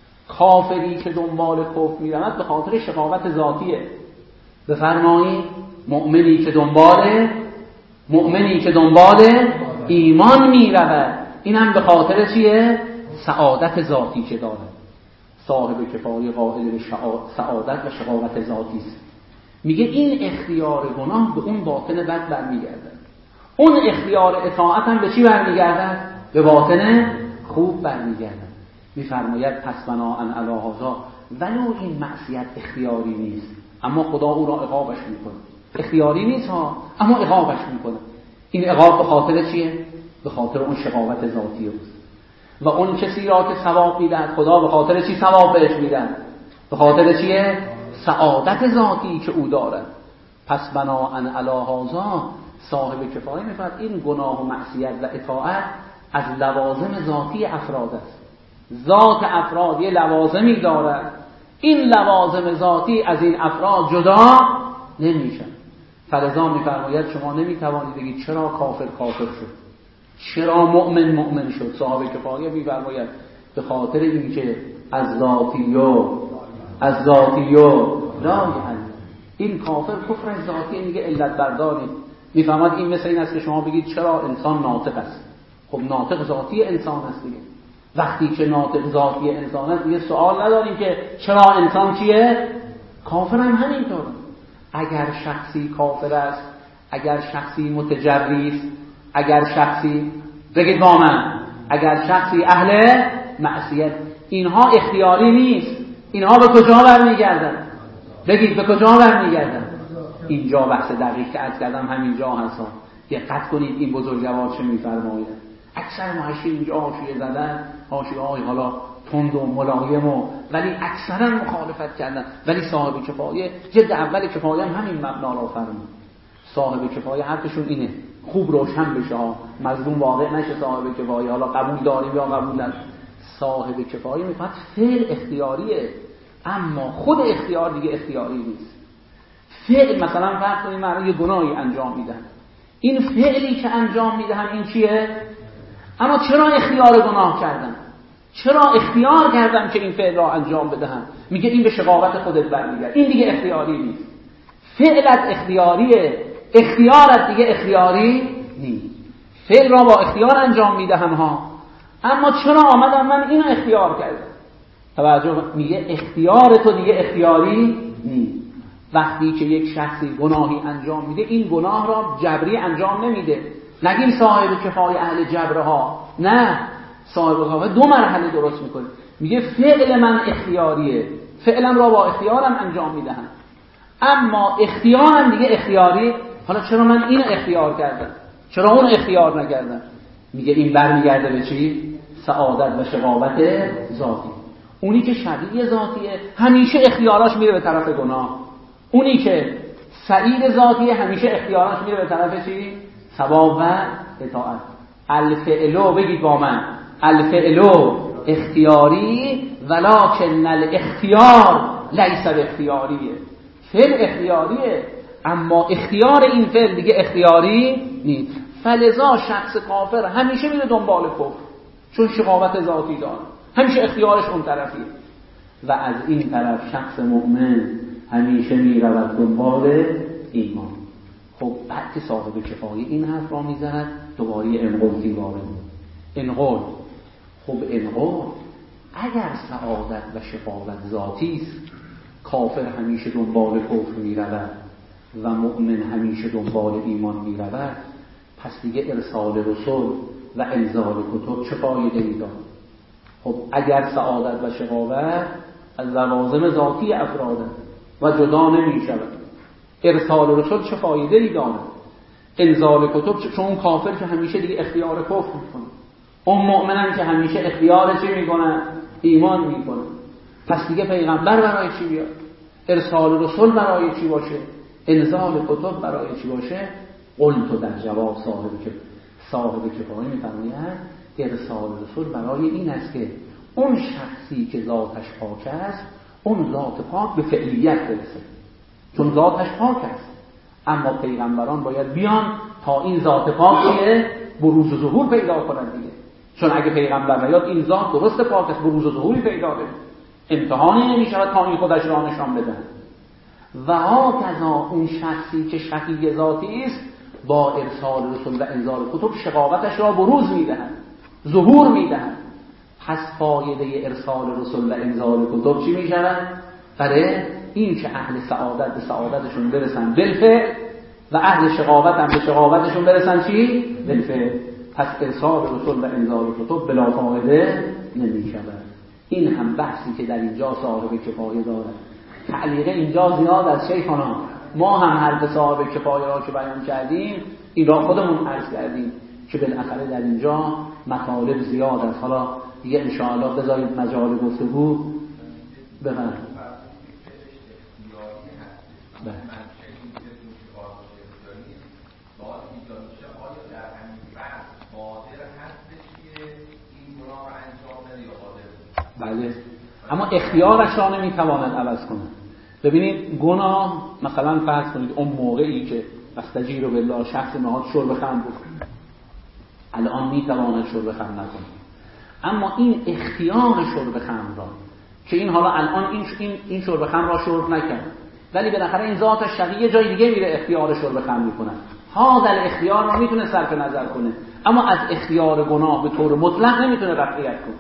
کافری که دنبال کفر میرود به خاطر شقاوت ذاتیه. بفرمایید مؤمنی که دنبال مؤمنی که دنبال ایمان میرود این هم به خاطر چیه؟ سعادت ذاتی که داره. صاحب کفایه قائل به سعادت و شقاوت ذاتی است. میگه این اختیار گناه به اون باطن بد برمیگرده، اون اختیار اطاعت هم به چی برمیگرده؟ به باطن خوب برمیگرده. میفرماید پس بناء علی هذا ولو این معصیت اختیاری نیست اما خدا او را عقابش میکنه. اختیاری نیست ها اما عقابش میکنه. این عقاب به خاطر چیه؟ به خاطر اون شقاوت ذاتی اوست. و اون کسی را که ثواب میدهد خدا به خاطر چی ثواب بهش میدهد؟ به خاطر چیه؟ سعادت ذاتی که او دارد. پس بناءً علی هذا صاحب کفایه میفرد این گناه و معصیت و اطاعت از لوازم ذاتی افراد است. ذات افراد یه لوازمی دارد، این لوازم ذاتی از این افراد جدا نمیشن. فلذا میفرماید شما نمیتوانید بگید چرا کافر کافر شد، چرا مؤمن مؤمن شد. صاحب کفایه میفرماید به خاطر اینکه از ذاتی و از ذاتی و لا این کافر کفر ذاتی میگه علت برداری. میفهمد این مثل این است که شما بگید چرا انسان ناطق است. خب ناطق ذاتی انسان است دیگه. وقتی که ناطق ذاتی انسان است دیگه سوال نداریم که چرا انسان چیه؟ کافر هم همینطور. اگر شخصی کافر است، اگر شخصی متجری است، اگر شخصی بگید با من اگر شخصی اهل معصیت، اینها اختیاری نیست. اینها به کجا برمیگردن؟ بگید به کجا برمیگردن؟ اینجا بحث دقیق که عرض کردم همینجا هست. دقت کنید این بزرگوار چه میفرماید. اکثر محشی اینجا حاشیه زدن، حاشیه‌های حالا تند و ملایم و ولی اکثرا مخالفت کردن. ولی صاحب کفایه جد اول کفایه هم همین مبنا را فرمود. صاحب کفایه حرفشون اینه، خوب روشن بشه ها، مظلوم واقع نشه صاحب کفایه. حالا قبول داریم یا قبول نداریم، صاحب کفایه میفهمد فعل اختیاریه، اما خود اختیار دیگه اختیاری نیست. فعل مثلا فرض کنیم من یه گناهی انجام میدم، این فعلی که انجام میدم این چیه؟ اما چرا اختیار گناه کردم؟ چرا اختیار کردم که این فعل را انجام بدهم؟ میگه این به شقاوت خودت برمیگرده، این دیگه اختیاری نیست. فعلت اختیاریه، اختیارت دیگه اختیاری نیست. فعل را با اختیار انجام میدهم ها، اما چرا آمدم من اینو اختیار کردم؟ توجه، میگه اختیار تو دیگه اختیاری نیست. وقتی که یک شخصی گناهی انجام میده این گناه را جبری انجام نمیده. نگیم صاحب کفایه اهل جبرها، نه، صاحب کفایه دو مرحله درست میکنه. میگه فعل من اختیاریه، فعلم را با اختیارم انجام میدهم، اما اختیارم دیگه اختیاری. حالا چرا من اینو اختیار کردم، چرا اون اختیار نکردم؟ میگه این برمیگرده به چی؟ سعادت و شقاوت ذاتی. اونی که شقی ذاتیه همیشه اختیاراش میره به طرف گناه، اونی که سعید ذاتیه همیشه اختیاراش میره به طرف چی؟ ثواب و اطاعت. الفعلو، بگید با من، الفعلو اختیاری ولکن الاختیار لیس باختیاریه. فعل اختیاریه اما اختیار این فعل دیگه اختیاری نیست. فلذا شخص کافر همیشه میره دنبال کفر چون شقاوت ذاتی داره، همیشه اختیارش اون طرفیه. و از این طرف شخص مؤمن همیشه میرود دنبال ایمان. خب بعد که صاحب کفایه این حرف را میزند دوباره انقلزی وارد. انقل، خب انقل اگر سعادت و شقاوت ذاتی است، کافر همیشه دنبال کفر میرود و مؤمن همیشه دنبال ایمان میرود، پس دیگه ارسال رسول و انزال کتب چه فایده‌ای دارد؟ خب اگر سعادت و شقاوت از لوازم ذاتی افراد و جدا نمی شود، ارسال رسول چه فایده‌ای دارد؟ انزال کتب چون اون کافر که همیشه دیگه اختیار کفر میکنه، اون مؤمنن که همیشه اختیار چی میکنن؟ ایمان میکنن. پس دیگه پیغمبر برای چی بیاد؟ ارسال رسول برای چی باشه؟ انزال کتب برای چی باشه؟ قلت در جواب صاحب که صاحب کفایه میفرماید ارسال رسول برای این است که اون شخصی که ذاتش پاک است، اون ذات پاک به فعلیت برسه، چون ذاتش پاک است. اما پیغمبران باید بیان تا این ذات پاک چیه؟ بروز و ظهور پیدا کنند دیگه. چون اگه پیغمبر نیاد این ذات درست پاک است، بروز و ظهوری پیدا کنه، امتحانی نمیشود تا این خودش را نشان بده. و هاکذا اون شخصی که شقی ذاتی است با ارسال رسول و انزال کتب شقاوتش را بروز میدهند، ظهور میدهند. پس فایده ارسال رسول و انزال کتب چی میشود؟ برای این که اهل سعادت به سعادتشون برسن بالفعل و اهل شقاوت هم به شقاوتشون برسن چی؟ بالفعل. پس ارسال رسول و انزال کتب بلا فایده نمیشود. این هم بحثی که در اینجا صاحب کفایه دارد. تعلیقه اینجا زیاد از شیخانا، ما هم حرف صاحب کفایه را که بیان کردیم این را خودمون عرض کردیم که بالاخره در اینجا مطالب زیاد است. حالا دیگه ان شاء الله بذارید مجال گفتگو بفرمایید. بله بله، اما اختیارش را نمیتواند عوض کنه. ببینید گناه مثلا فرض کنید اون موقعی که استجیر بالله شخص میخواد شرب خمر بکنه، الان میتواند شرب خمر نکنه، اما این اختیار شرب خمر را که این حالا الان این این این شرب خمر را شرب نکنه، ولی بالاخره این ذات شقیه جای دیگه میره اختیار شرب خمر میکنه، هذا الاختیار را میتونه صرف نظر کنه، اما از اختیار گناه به طور مطلق نمیتونه رفعیت کنه.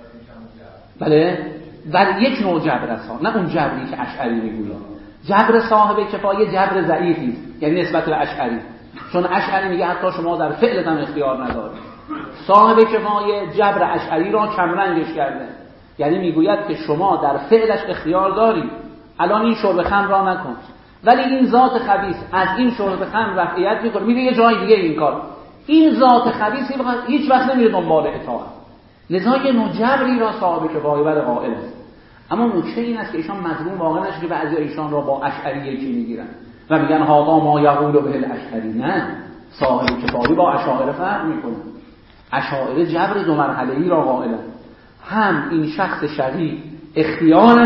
بله، در یک نوع جبر است، نه اون جبری که اشعری میگوید. جبر صاحب کفایه جبر ضعیفی است، یعنی نسبت به اشعری، چون اشعری میگه حتی شما در فعلت هم اختیار ندارید. صاحب کفایه جبر اشعری را کمرنگش کرده، یعنی میگوید که شما در فعلش اختیار دارید، الان این شرب خمر را نکن، ولی این ذات خبیث از این شرب خمر رفعیت میکنه، میره یه جای دیگه این کار، این ذات خبیث هیچ وقت نمیره دنبال اطاعت. لذا یه نوع جبری را صاحب کفایه بر قائل است. اما نکته این است که ایشان مظلوم واقع نشه که بعضی ایشان را با اشعری یکی میگیرن و میگن هادا ما یقول به الاشعری. نه، صاحب کفایه با اشاعره فرق میکنه. اشاعره جبر دو مرحله‌ای را قائلن، هم این شخص شقی اختیارش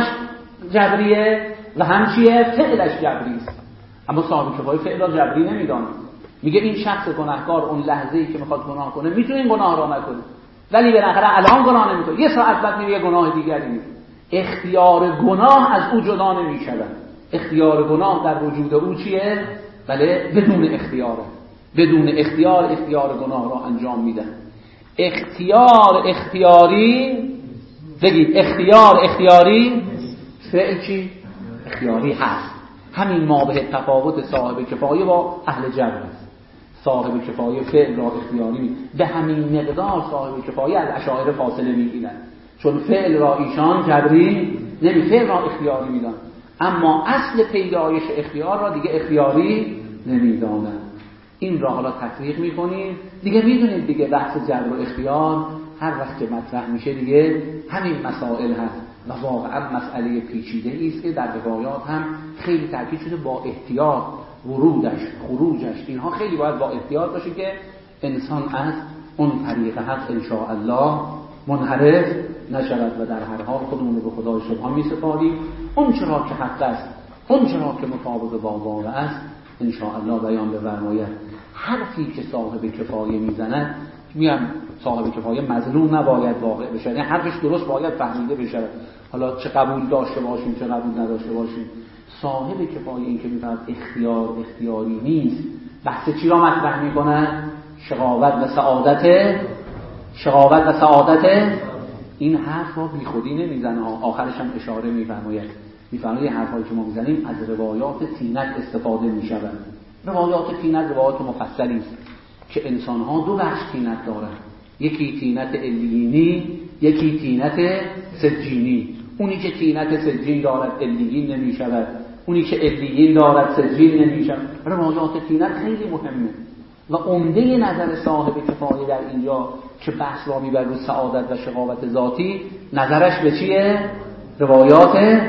جبریه و هم چیه؟ فعلش جبری است. اما صاحب کفایه فعل را جبری نمیدونه، میگه این شخص گناهکار اون لحظه‌ای که میخواد گناه کنه میتونه این گناه را نکنه، ولی بالاخره الان گناه نمیکنه، یه ساعت بعد میره گناه دیگری میکنه. اختیار گناه از او جدا نمیشود. اختیار گناه در وجود او چیه؟ بله، بدون اختیاره، بدون اختیار اختیار گناه را انجام میدن. اختیار اختیاری بگید، اختیار اختیاری فعل چی؟ اختیاری هست. همین ما به تفاوت صاحب کفایه با اهل جبر است. صاحب کفایه فعل را اختیاری می، به همین مقدار صاحب کفایه از اشاعره فاصله میگیرن، چون فعل را ایشان جبری نمی، فعل را اختیاری میدن، اما اصل پیدایش اختیار را دیگه اختیاری نمیدانن. این را حالا تفریق میکنیم دیگه، میدونید دیگه بحث جبر و اختیار هر وقت که مطرح میشه دیگه همین مسائل هست و واقعا مسئله پیچیده است که در روایات هم خیلی تاکید شده با احتیاط ورودش خروجش، اینها خیلی باید با احتیاط باشه که انسان از اون طریق حق ان شاء الله منحرف نشود و در هر حال خودمون رو به خدای سبحان میسپاریم. اون چرا که حق است، اون چرا که مطابق با واقع است ان شاء الله بیان بفرماید. حرفی که صاحب کفایه میزند، میگم صاحب کفایه مظلوم نباید واقع بشه، یعنی حرفش درست باید فهمیده بشه، حالا چه قبول داشته باشیم چه قبول نداشته باشیم. صاحب کفایه این که میفرد اختیار اختیاری نیست، بحث چی را مطرح میکنن؟ شقاوت و سعادت، شقاوت و سعادت. این حرف را بی خودی نمیزنه، آخرش هم اشاره میفرماید، میفرماید حرفایی که ما میزنیم از روایات طینت استفاده میشود. روایات طینت روایات مفصلی است که انسان ها دو بخش طینت دارند، یکی طینت علیینی، یکی طینت سجینی. اونی که طینت سجین دارد علیین نمیشود، اونی که علیین دارد سجین نمیشود. روایات طینت خیلی مهمه و عمده نظر صاحب کفایه در اینجا که بحث را میبره رو سعادت و شقاوت ذاتی، نظرش به چیه؟ روایات،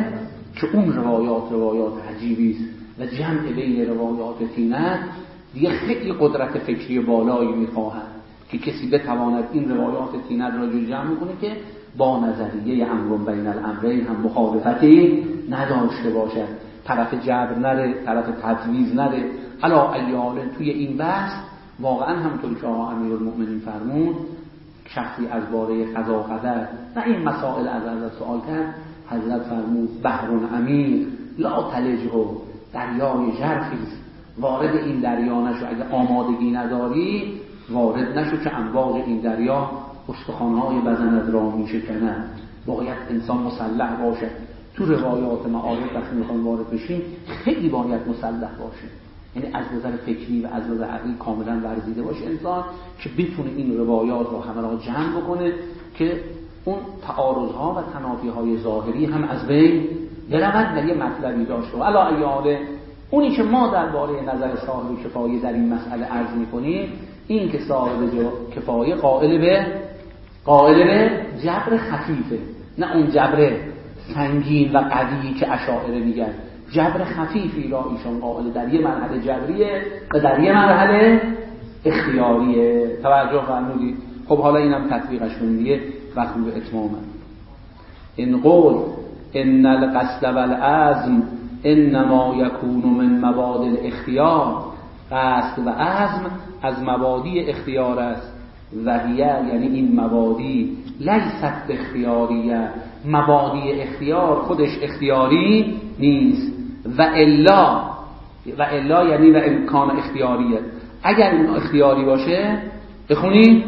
که اون روایات روایات عجیبی است و جمع بین روایات طینت دیگه خیلی قدرت فکری بالایی میخواهد که کسی بتواند این روایات طینت را جمع کنه که با نظریه امر بین الامرین هم مخالفتی نداشته باشد، طرف جبر نره، طرف تجویز نره. علا ایال توی این بحث واقعا همونطور که آقا امیرالمؤمنین فرمود، شخصی از باره قضا و قدر نه این مسائل از حضرت سوال کرد، حضرت فرمود بحر عمیق لا تلجه، دریای ژرفی است، وارد این دریا نشو، اگه آمادگی نداری وارد نشو که امواج این دریا استخوان‌های بدنت را میشکنند. باید انسان مسلح باشه. تو روایات معارف وقتی میخوان وارد بشیم خیلی باید مسلح باشه، یعنی از نظر فکری و از نظر عقلی کاملا ورزیده باشه انسان که بتونه این روایات رو همه را جمع بکنه که اون تعارض‌ها و تنافی‌های ظاهری هم از بین برود و یه مطلبی داشته. علا ایاله اونی که ما درباره نظر صاحب کفایه در این مسئله عرض می‌کنیم این که صاحب کفایه قائل به قائل به جبر خفیفه، نه اون جبر سنگین و قوی که اشاعره میگن. جبر خفیفی را ایشان قائل در یه مرحله جبریه و در یه مرحله اختیاریه. توجه فرمودید؟ خب حالا اینم تطبیقش کنید دیگه وقت به اتمامه. ان قول ان القصد والعزم انما یکون من مبادئ الاختیار. قصد و عزم از مبادی اختیار است. و هی یعنی این مبادی لیست اختیاریه، مبادی اختیار خودش اختیاری نیست. و الا و الا یعنی و امکان اختیاریه، اگر این اختیاری باشه بخونید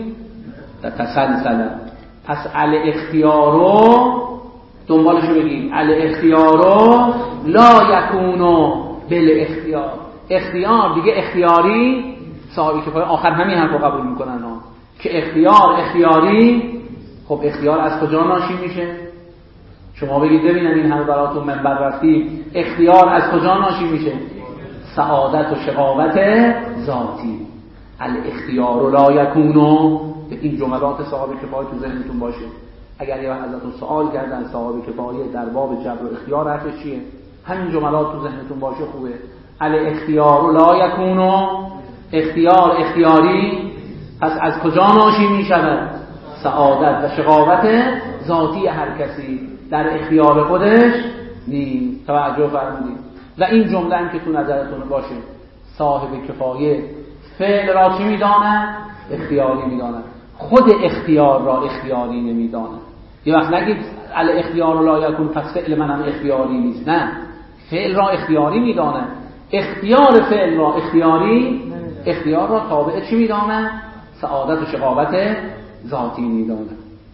تسلسل. پس ال اختیارو دنبالشو بگیم، ال اختیارو لا یکونو بل اختیار. اختیار دیگه اختیاری صاحبی کفایه آخر همین حرفو قبول میکنن ها که اختیار اختیاری. خب اختیار از کجا ناشی میشه؟ شما بگید ببینم این همه براتون منبر رفتیم، اختیار از کجا ناشی میشه؟ سعادت و شقاوت ذاتی. الاختیار لا یکونو. به این جملات صاحب کفایه تو ذهنتون باشه. اگر یه ازتون سوال کردن صاحب کفایه در باب جبر و اختیار حرفش چیه، همین جملات تو ذهنتون باشه خوبه. الاختیار لا یکونو، اختیار اختیاری پس از کجا ناشی میشود؟ سعادت و شقاوت ذاتی هر کسی در اختیار خودش نیست. توجه فرمودید؟ و این جمله هم که تو نظرتون باشه، صاحب کفایه فعل را چی میداند؟ اختیاری میداند. خود اختیار را اختیاری نمیداند. یه وقت نگید الاختیار لا یکون پس فعل منم اختیاری نیست. نه، فعل را اختیاری میداند. اختیار فعل را اختیاری، اختیار را تابع چی میداند؟ سعادت و شقاوت ذاتی میداند.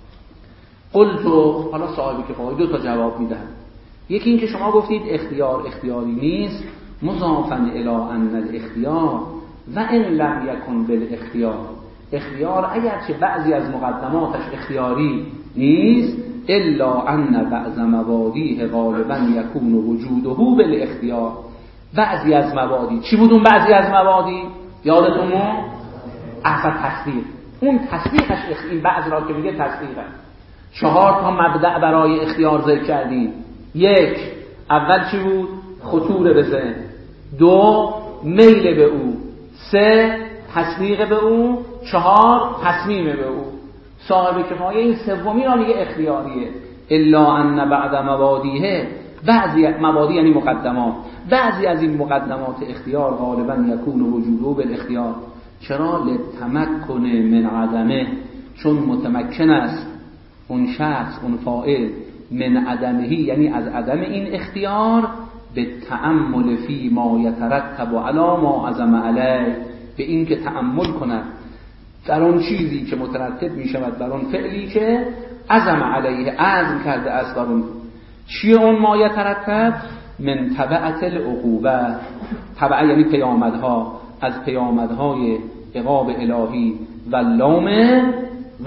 قلتو، حالا صاحب کفایه دو تا جواب میدهد. یکی این که شما گفتید اختیار اختیاری نیست، مضافا الی ان الاختیار و ان لم یکن بالاختیار. اختیار اگرچه بعضی از مقدماتش اختیاری نیست، الا ان بعض مبادیه غالبا یکون وجوده بالاختیار. بعضی از مبادی چی بود؟ اون بعضی از مبادی یادتونه؟ اصلا تصدیق. اون تصدیقش این بعض را که میگه تصدیقه. چهار تا مبدأ برای اختیار ذکر کردیم. یک، اول چی بود؟ خطور به ذهن. دو، میل به او. سه، تصدیق به او. چهار، تصمیم به او. صاحب کفایه این سومی را میگه اختیاریه. الا ان بعد مبادیه، بعضی مبادی یعنی مقدمات، بعضی از این مقدمات اختیار غالبا یکون وجوده بالاختیار. چرا؟ لتمکن من عدمه، چون متمکن است اون شخص، اون فاعل، من عدمهی یعنی از عدم این اختیار، به تأمل فی ما یترتب علی ما عزم علیه، به این که تأمل کند در اون چیزی که مترتب می شود بر اون فعلی که عزم علیه، عزم کرده است بر اون. چیه اون ما یترتب؟ من تبعت العقوبه. تبع یعنی پیامدها، از پیامدهای عقاب الهی و لوم و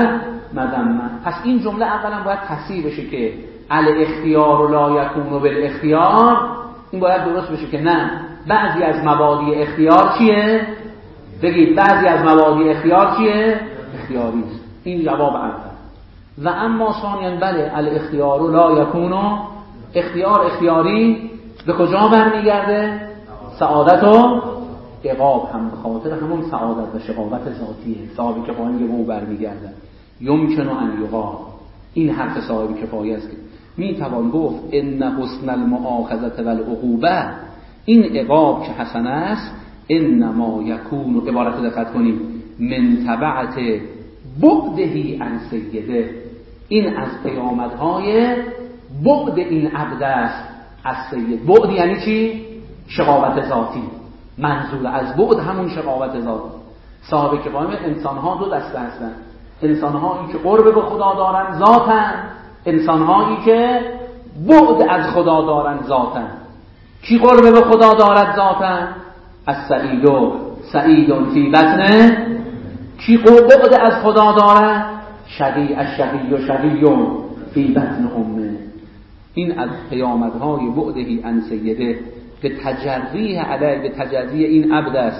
مذمه. پس این جمله اولا باید تصحیح بشه که الاختیار لا یکون بالاختیار. این باید درست بشه که نه، بعضی از مبادی اختیار چیه؟ بگید بعضی از مبادی اختیار چیه؟ اختیاری است. این جواب اول. و اما ثانیاً بله الاختیار لا یکون، اختیار اختیاری به کجا برمیگرده؟ سعادت و عقاب هم به خاطر همون سعادت و شقاوت ذاتیه. صاحب کفایه به او برمیگرده. یمکن ان یقال، این حرف صاحب کفایه است که میتوان گفت ان حسن المؤاخذه والعقوبه، این عقاب که حسن است، انما یکون، عبارت دقت کنیم، من تبعت بعدهی عن سیده، این از پیامدهای بعد این عبد است از سید. بعد یعنی چی؟ شقاوت ذاتی. منظور از بعد همون شقاوت ذاتی. صاحب کفایه انسان ها دو دسته هستند. انسان هایی که قرب به خدا دارن ذاتن، انسان هایی که بعد از خدا دارن ذاتن. کی قرب به خدا دارد ذاتن؟ السعید سعید فی بطنه. کی بعد از خدا دارد؟ شقی الشقی و شقی فی بطن امه. این از پیامدهای بعدهی عن سیده به تجریه علیه، به تجریه این عبد است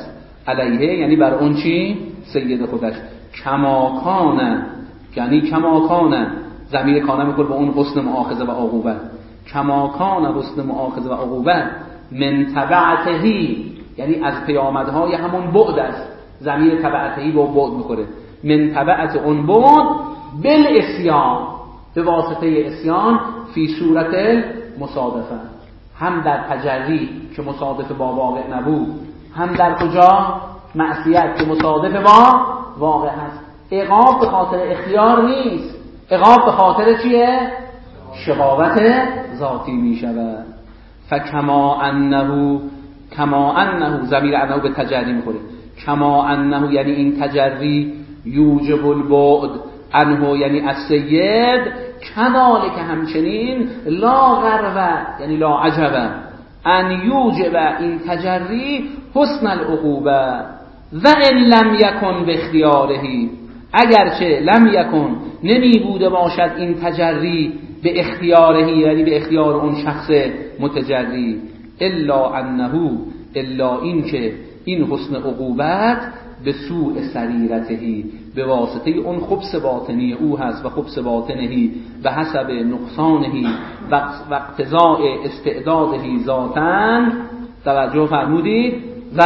علیه یعنی بر اون چی؟ سید خودش. کما کان یعنی کما کان ضمیر کان میکنه به اون حسن مؤاخذه و عقوبت. کما کان حسن مؤاخذه و عقوبت من تبعتهی یعنی از پیامدهای همون بعد است. ضمیر تبعتهی به بعد میکنه. من تبعت اون بعد بالاسیان به واسطه اسیان فی صورت مصادفه، هم در تجری که مصادف با واقع نبود، هم در کجا معصیت که مصادف با واقع هست. عقاب به خاطر اختیار نیست، عقاب به خاطر چیه؟ شقاوت ذاتی می شود. فکما انه کما انه ضمیر انه به تجری میخوره. کما انه یعنی این تجری یوجب البعد انه یعنی السید کذالک همچنین لا غرو یعنی لا عجب ان یوجب این تجری حسن العقوبه و ان لم یکن به اختیارهی اگرچه لم یکن نمی بوده باشد این تجری به اختیارهی یعنی به اختیار اون شخص متجری الا انه الا این که این حسن عقوبت به سوء سریرتهی به واسطه اون خبث باطنی او هست و خبث باطنهی به حسب نقصانهی و اقتضاء استعدادهی ذاتن توجه فرمودید و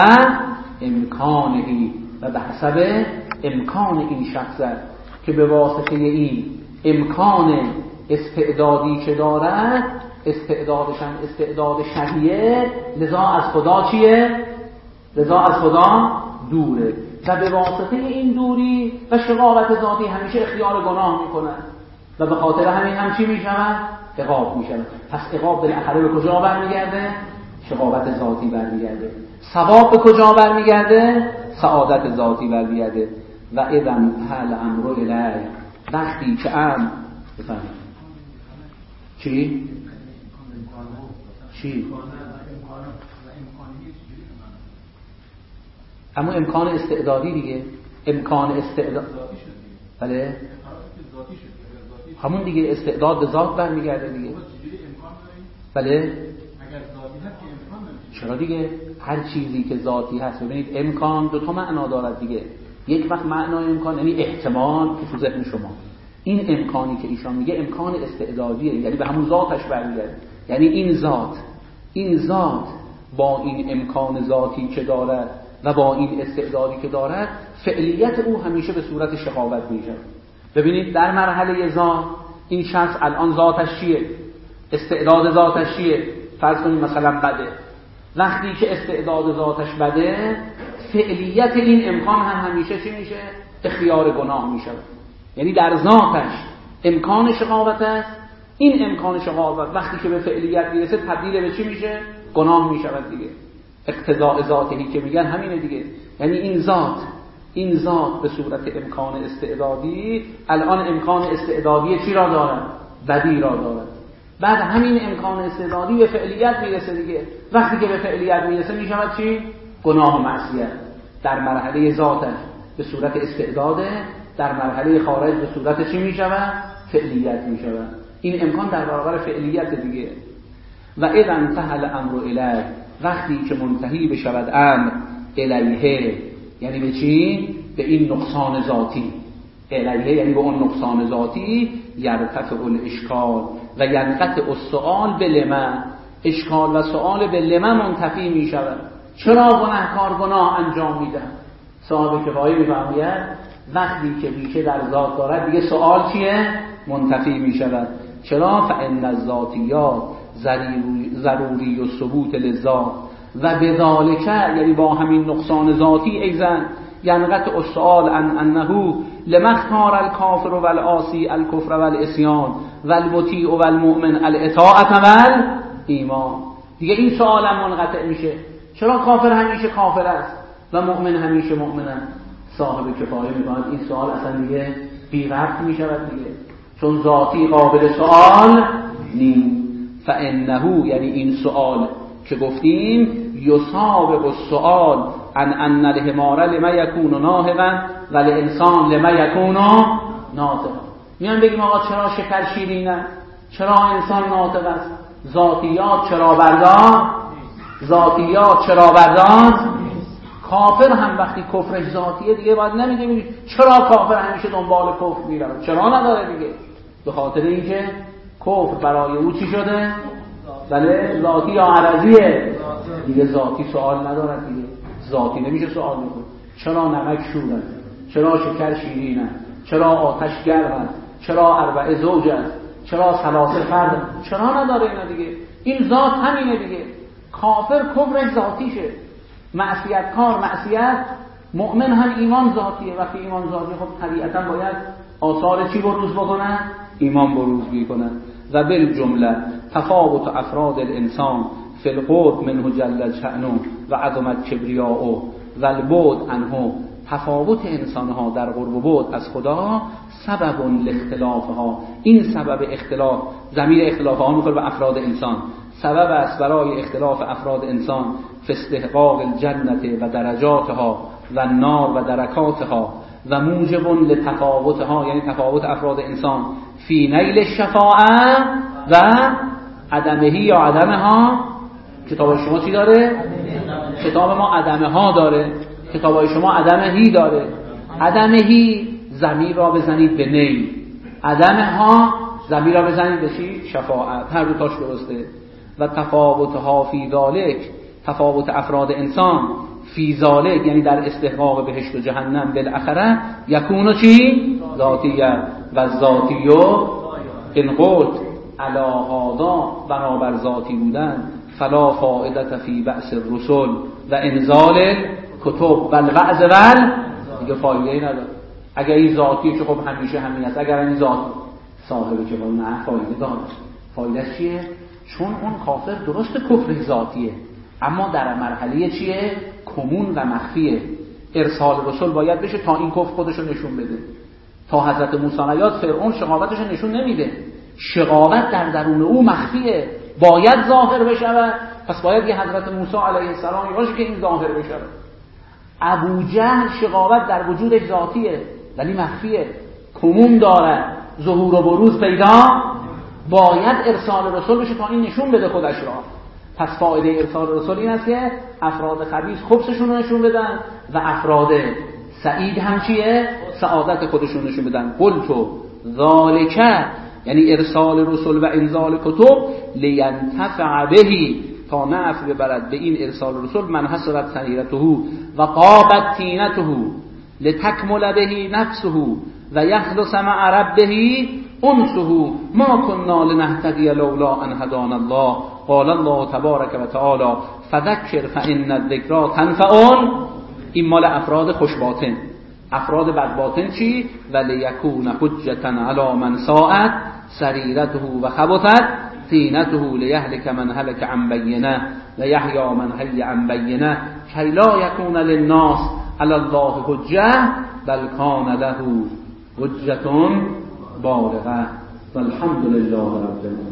امکانهی و به حسب امکان این شخص که به واسطه این امکان استعدادی که دارد استعدادشان استعداد شهیه لذا از خدا چیه؟ لذا از خدا دوره و به واسطه این دوری و شقاوت ذاتی همیشه اختیار گناه میکنن و به خاطر همین هم چی میشود؟ عقاب میشود. پس عقاب بالاخره به کجا برمیگرده؟ شقاوت ذاتی برمیگرده. ثواب به کجا برمیگرده؟ سعادت ذاتی برمیگرده. و اذا هل امر الیه وقتی که ام بفرمایید چی؟ چی؟ اما امکان استعدادی دیگه امکان استعداد بله همون دیگه استعداد به ذات برمیگرده دیگه بله چرا دیگه هر چیزی که ذاتی هست ببینید امکان دو تا معنا دارد دیگه. یک وقت معنای امکان یعنی احتمال که تو ذهن شما این امکانی که ایشان میگه امکان استعدادیه یعنی به همون ذاتش برمیگرده یعنی این ذات این ذات با این امکان ذاتی که دارد و با این استعدادی که دارد فعلیت او همیشه به صورت شقاوت میشه. ببینید در مرحله ذات این شخص الان ذاتش چیه؟ استعداد ذاتش چیه؟ فرض کنید مثلا بده. وقتی که استعداد ذاتش بده فعلیت این امکان هم همیشه چی میشه؟ اختیار گناه میشه. یعنی در ذاتش امکان شقاوت است. این امکان شقاوت وقتی که به فعلیت میرسه تبدیل به چی میشه؟ گناه میشود دیگه. اقتضاء ذاتی که میگن همینه دیگه. یعنی این ذات این ذات به صورت امکان استعدادی الان امکان استعدادی چی را دارد؟ بدی را دارد. بعد همین امکان استعدادی به فعلیت میرسه دیگه. وقتی که به فعلیت میرسه میشود چی؟ گناه و معصیت. در مرحله ذاتش به صورت استعداده، در مرحله خارج به صورت چی میشود؟ فعلیت میشود. این امکان در برابر فعلیت دیگه. و اذا انتهى الامر الیه وقتی که منتهی بشود امر الیه یعنی به چی؟ به این نقصان ذاتی. الیه یعنی به اون نقصان ذاتی یرتفع الاشکال و ینقطع السؤال بلما اشکال و سؤال به لما منتفی می شود. چرا گناهکار گناه انجام میده؟ صاحب کفایه میفرماید وقتی که ریشه در ذات دارد دیگه سؤال چیه؟ منتفی می شود. چرا؟ فان الذاتیات ضروری و ثبوت للذات و بذالک یعنی با همین نقصان ذاتی ایزن ینقطع السؤال ان انه لما اختار الکافر والعاصی الکفر والعصیان والمطیع والمؤمن الاطاعة والایمان. دیگه این سوال هم منقطع میشه. چرا کافر همیشه کافر است و مؤمن همیشه مؤمن است؟ صاحب کفایه میگوید این سوال اصلا دیگه بی ربط میشود دیگه، چون ذاتی قابل سوال نیست. فانه یعنی این سوال که گفتیم یسابق السؤال ان ان الحمار لما یکون ناهقا و الانسان لما یکون ناطقا. میان بگیم آقا چرا شکر شیرینه؟ چرا انسان ناطق است؟ ذاتیات چرا بردار؟ ذاتیات چرا بردار؟ کافر هم وقتی کفرش ذاتیه دیگه باید نمیگه چرا کافر همیشه دنبال کفر میره، چرا نداره دیگه، به خاطر اینکه کفر برای او چی شده؟ بله ذاتی یا عرضیه دیگه، ذاتی سوال نداره دیگه، ذاتی نمیشه سوال میکنه. چرا نمک شوره، چرا شکر شیرینه، چرا آتش گرمه، چرا اربعه زوج است، چرا ثلاثه فرد، چرا نداره اینا دیگه، این ذات همینه دیگه. کافر کفرش ذاتیشه، معصیت کار معصیت، مؤمن هم ایمان ذاتیه. وقتی ایمان ذاتی خب طبیعتا باید آثار چی بروز بکنن؟ ایمان بروز بکنن. و بالجمله تفاوت افراد الانسان فی القرب منه جل شأنه و عظمت کبریاءه و البعد عنه، تفاوت انسانها در قرب و بعد از خدا سبب لاختلافها، این سبب اختلاف، ضمیر اختلاف ها میخوره به افراد انسان، سبب است برای اختلاف افراد انسان فی استحقاق الجنت و درجاتها و النار و درکاتها و موجب لتفاوتها، یعنی تفاوت افراد انسان فی نیل الشفاعه و عدمهی یا عدمها. کتاب شما چی داره؟ کتاب ما عدمها داره، کتاب شما عدمهی داره. عدمهی ضمیر را بزنید به نیل، عدمها ضمیر را بزنید به چی؟ شفاعت. هر دو تاش درسته. و تفاوتها فی ذالک، تفاوت افراد انسان فی ذالک یعنی در استحقاق بهشت و جهنم بالاخره یکونو چی؟ ذاتیه و ذاتیو ان قلت علی هذا، بنابر ذاتی بودن فلا فائدت فی بعث الرسل و انزال کتب و الوعظ ول، دیگه فایده ای نداره. اگر این ذاتیه که خب همیشه همین است، اگر این ذات صاحب که نه فایده داره. فایده چیه؟ چون اون کافر درست کفر ذاتیه اما در مرحله چیه؟ کمون و مخفیه. ارسال رسول باید بشه تا این کفر خودشو نشون بده. تا حضرت موسی نیاد فرعون شقاوتشو نشون نمیده، شقاوت در درون او مخفیه، باید ظاهر بشه. پس باید یه حضرت موسی علیه السلام باشه که این ظاهر بشه. ابو جهل شقاوت در وجودش ذاتیه ولی مخفیه، کمون داره، ظهور و بروز پیدا، باید ارسال رسول بشه تا این نشون بده خودش را. پس فایده ارسال رسول این است که افراد خبیث خبثشون رو نشون بدن و افراد سعید هم چیه؟ سعادت خودشون نشون بدن. قلتو ذالکه یعنی ارسال رسول و انزال کتب لینتفع بهی، تا نفع ببرد به این ارسال رسول من حسرت سریرته و قابت تینته لتکمل بهی نفسه و یخلص مع ربه انسه ما كنا لنهتدی لولا ان هدانا الله قال الله تبارک و تعالی فذکر فان الذکری تنفع. این مال افراد خوشباطن. افراد بدباطن چی؟ ولیکون حجة علی من ساءت سریرته و خبثت طینته لیهلک من هلک عن بینه و یحیی من حی عن بینه کی لا یکون للناس علی الله حجة بل کان له حجة بالغه والحمد لله رب العالمین.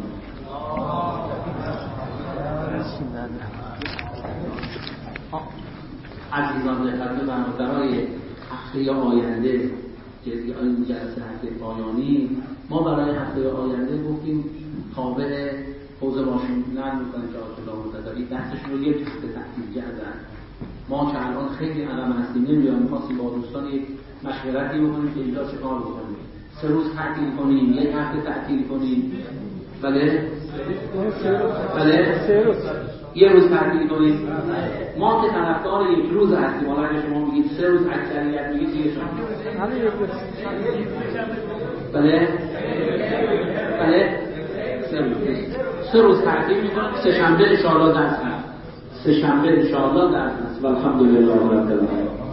عزیزان خدمت برادرای هفته آینده که این جلسه هفته پایانی ما برای هفته آینده گفتیم تابع حوزه ماشین نرم میکنیم که آشلا متداری دستشون رو یک هفته تحصیل کردن. ما که الان خیلی عقب هستیم نمیدونم میخواستیم با دوستان یک مشورتی بکنیم که اینجا چه کار بکنیم. سه روز تعطیل کنیم، یک هفته تعطیل کنیم، بله؟ بله؟ سه روز یه روز تعطیل کنیم. ما که طرفدار یک روز هستیم، حالا اگه شما میگید سه روز اکثریت میگید دیگه شما بله؟ بله؟ سه روز سه روز تعطیل میکنم. سه شنبه ان شاء الله درس هست. سه شنبه ان شاء الله درس هست. والحمدلله رب العالمین.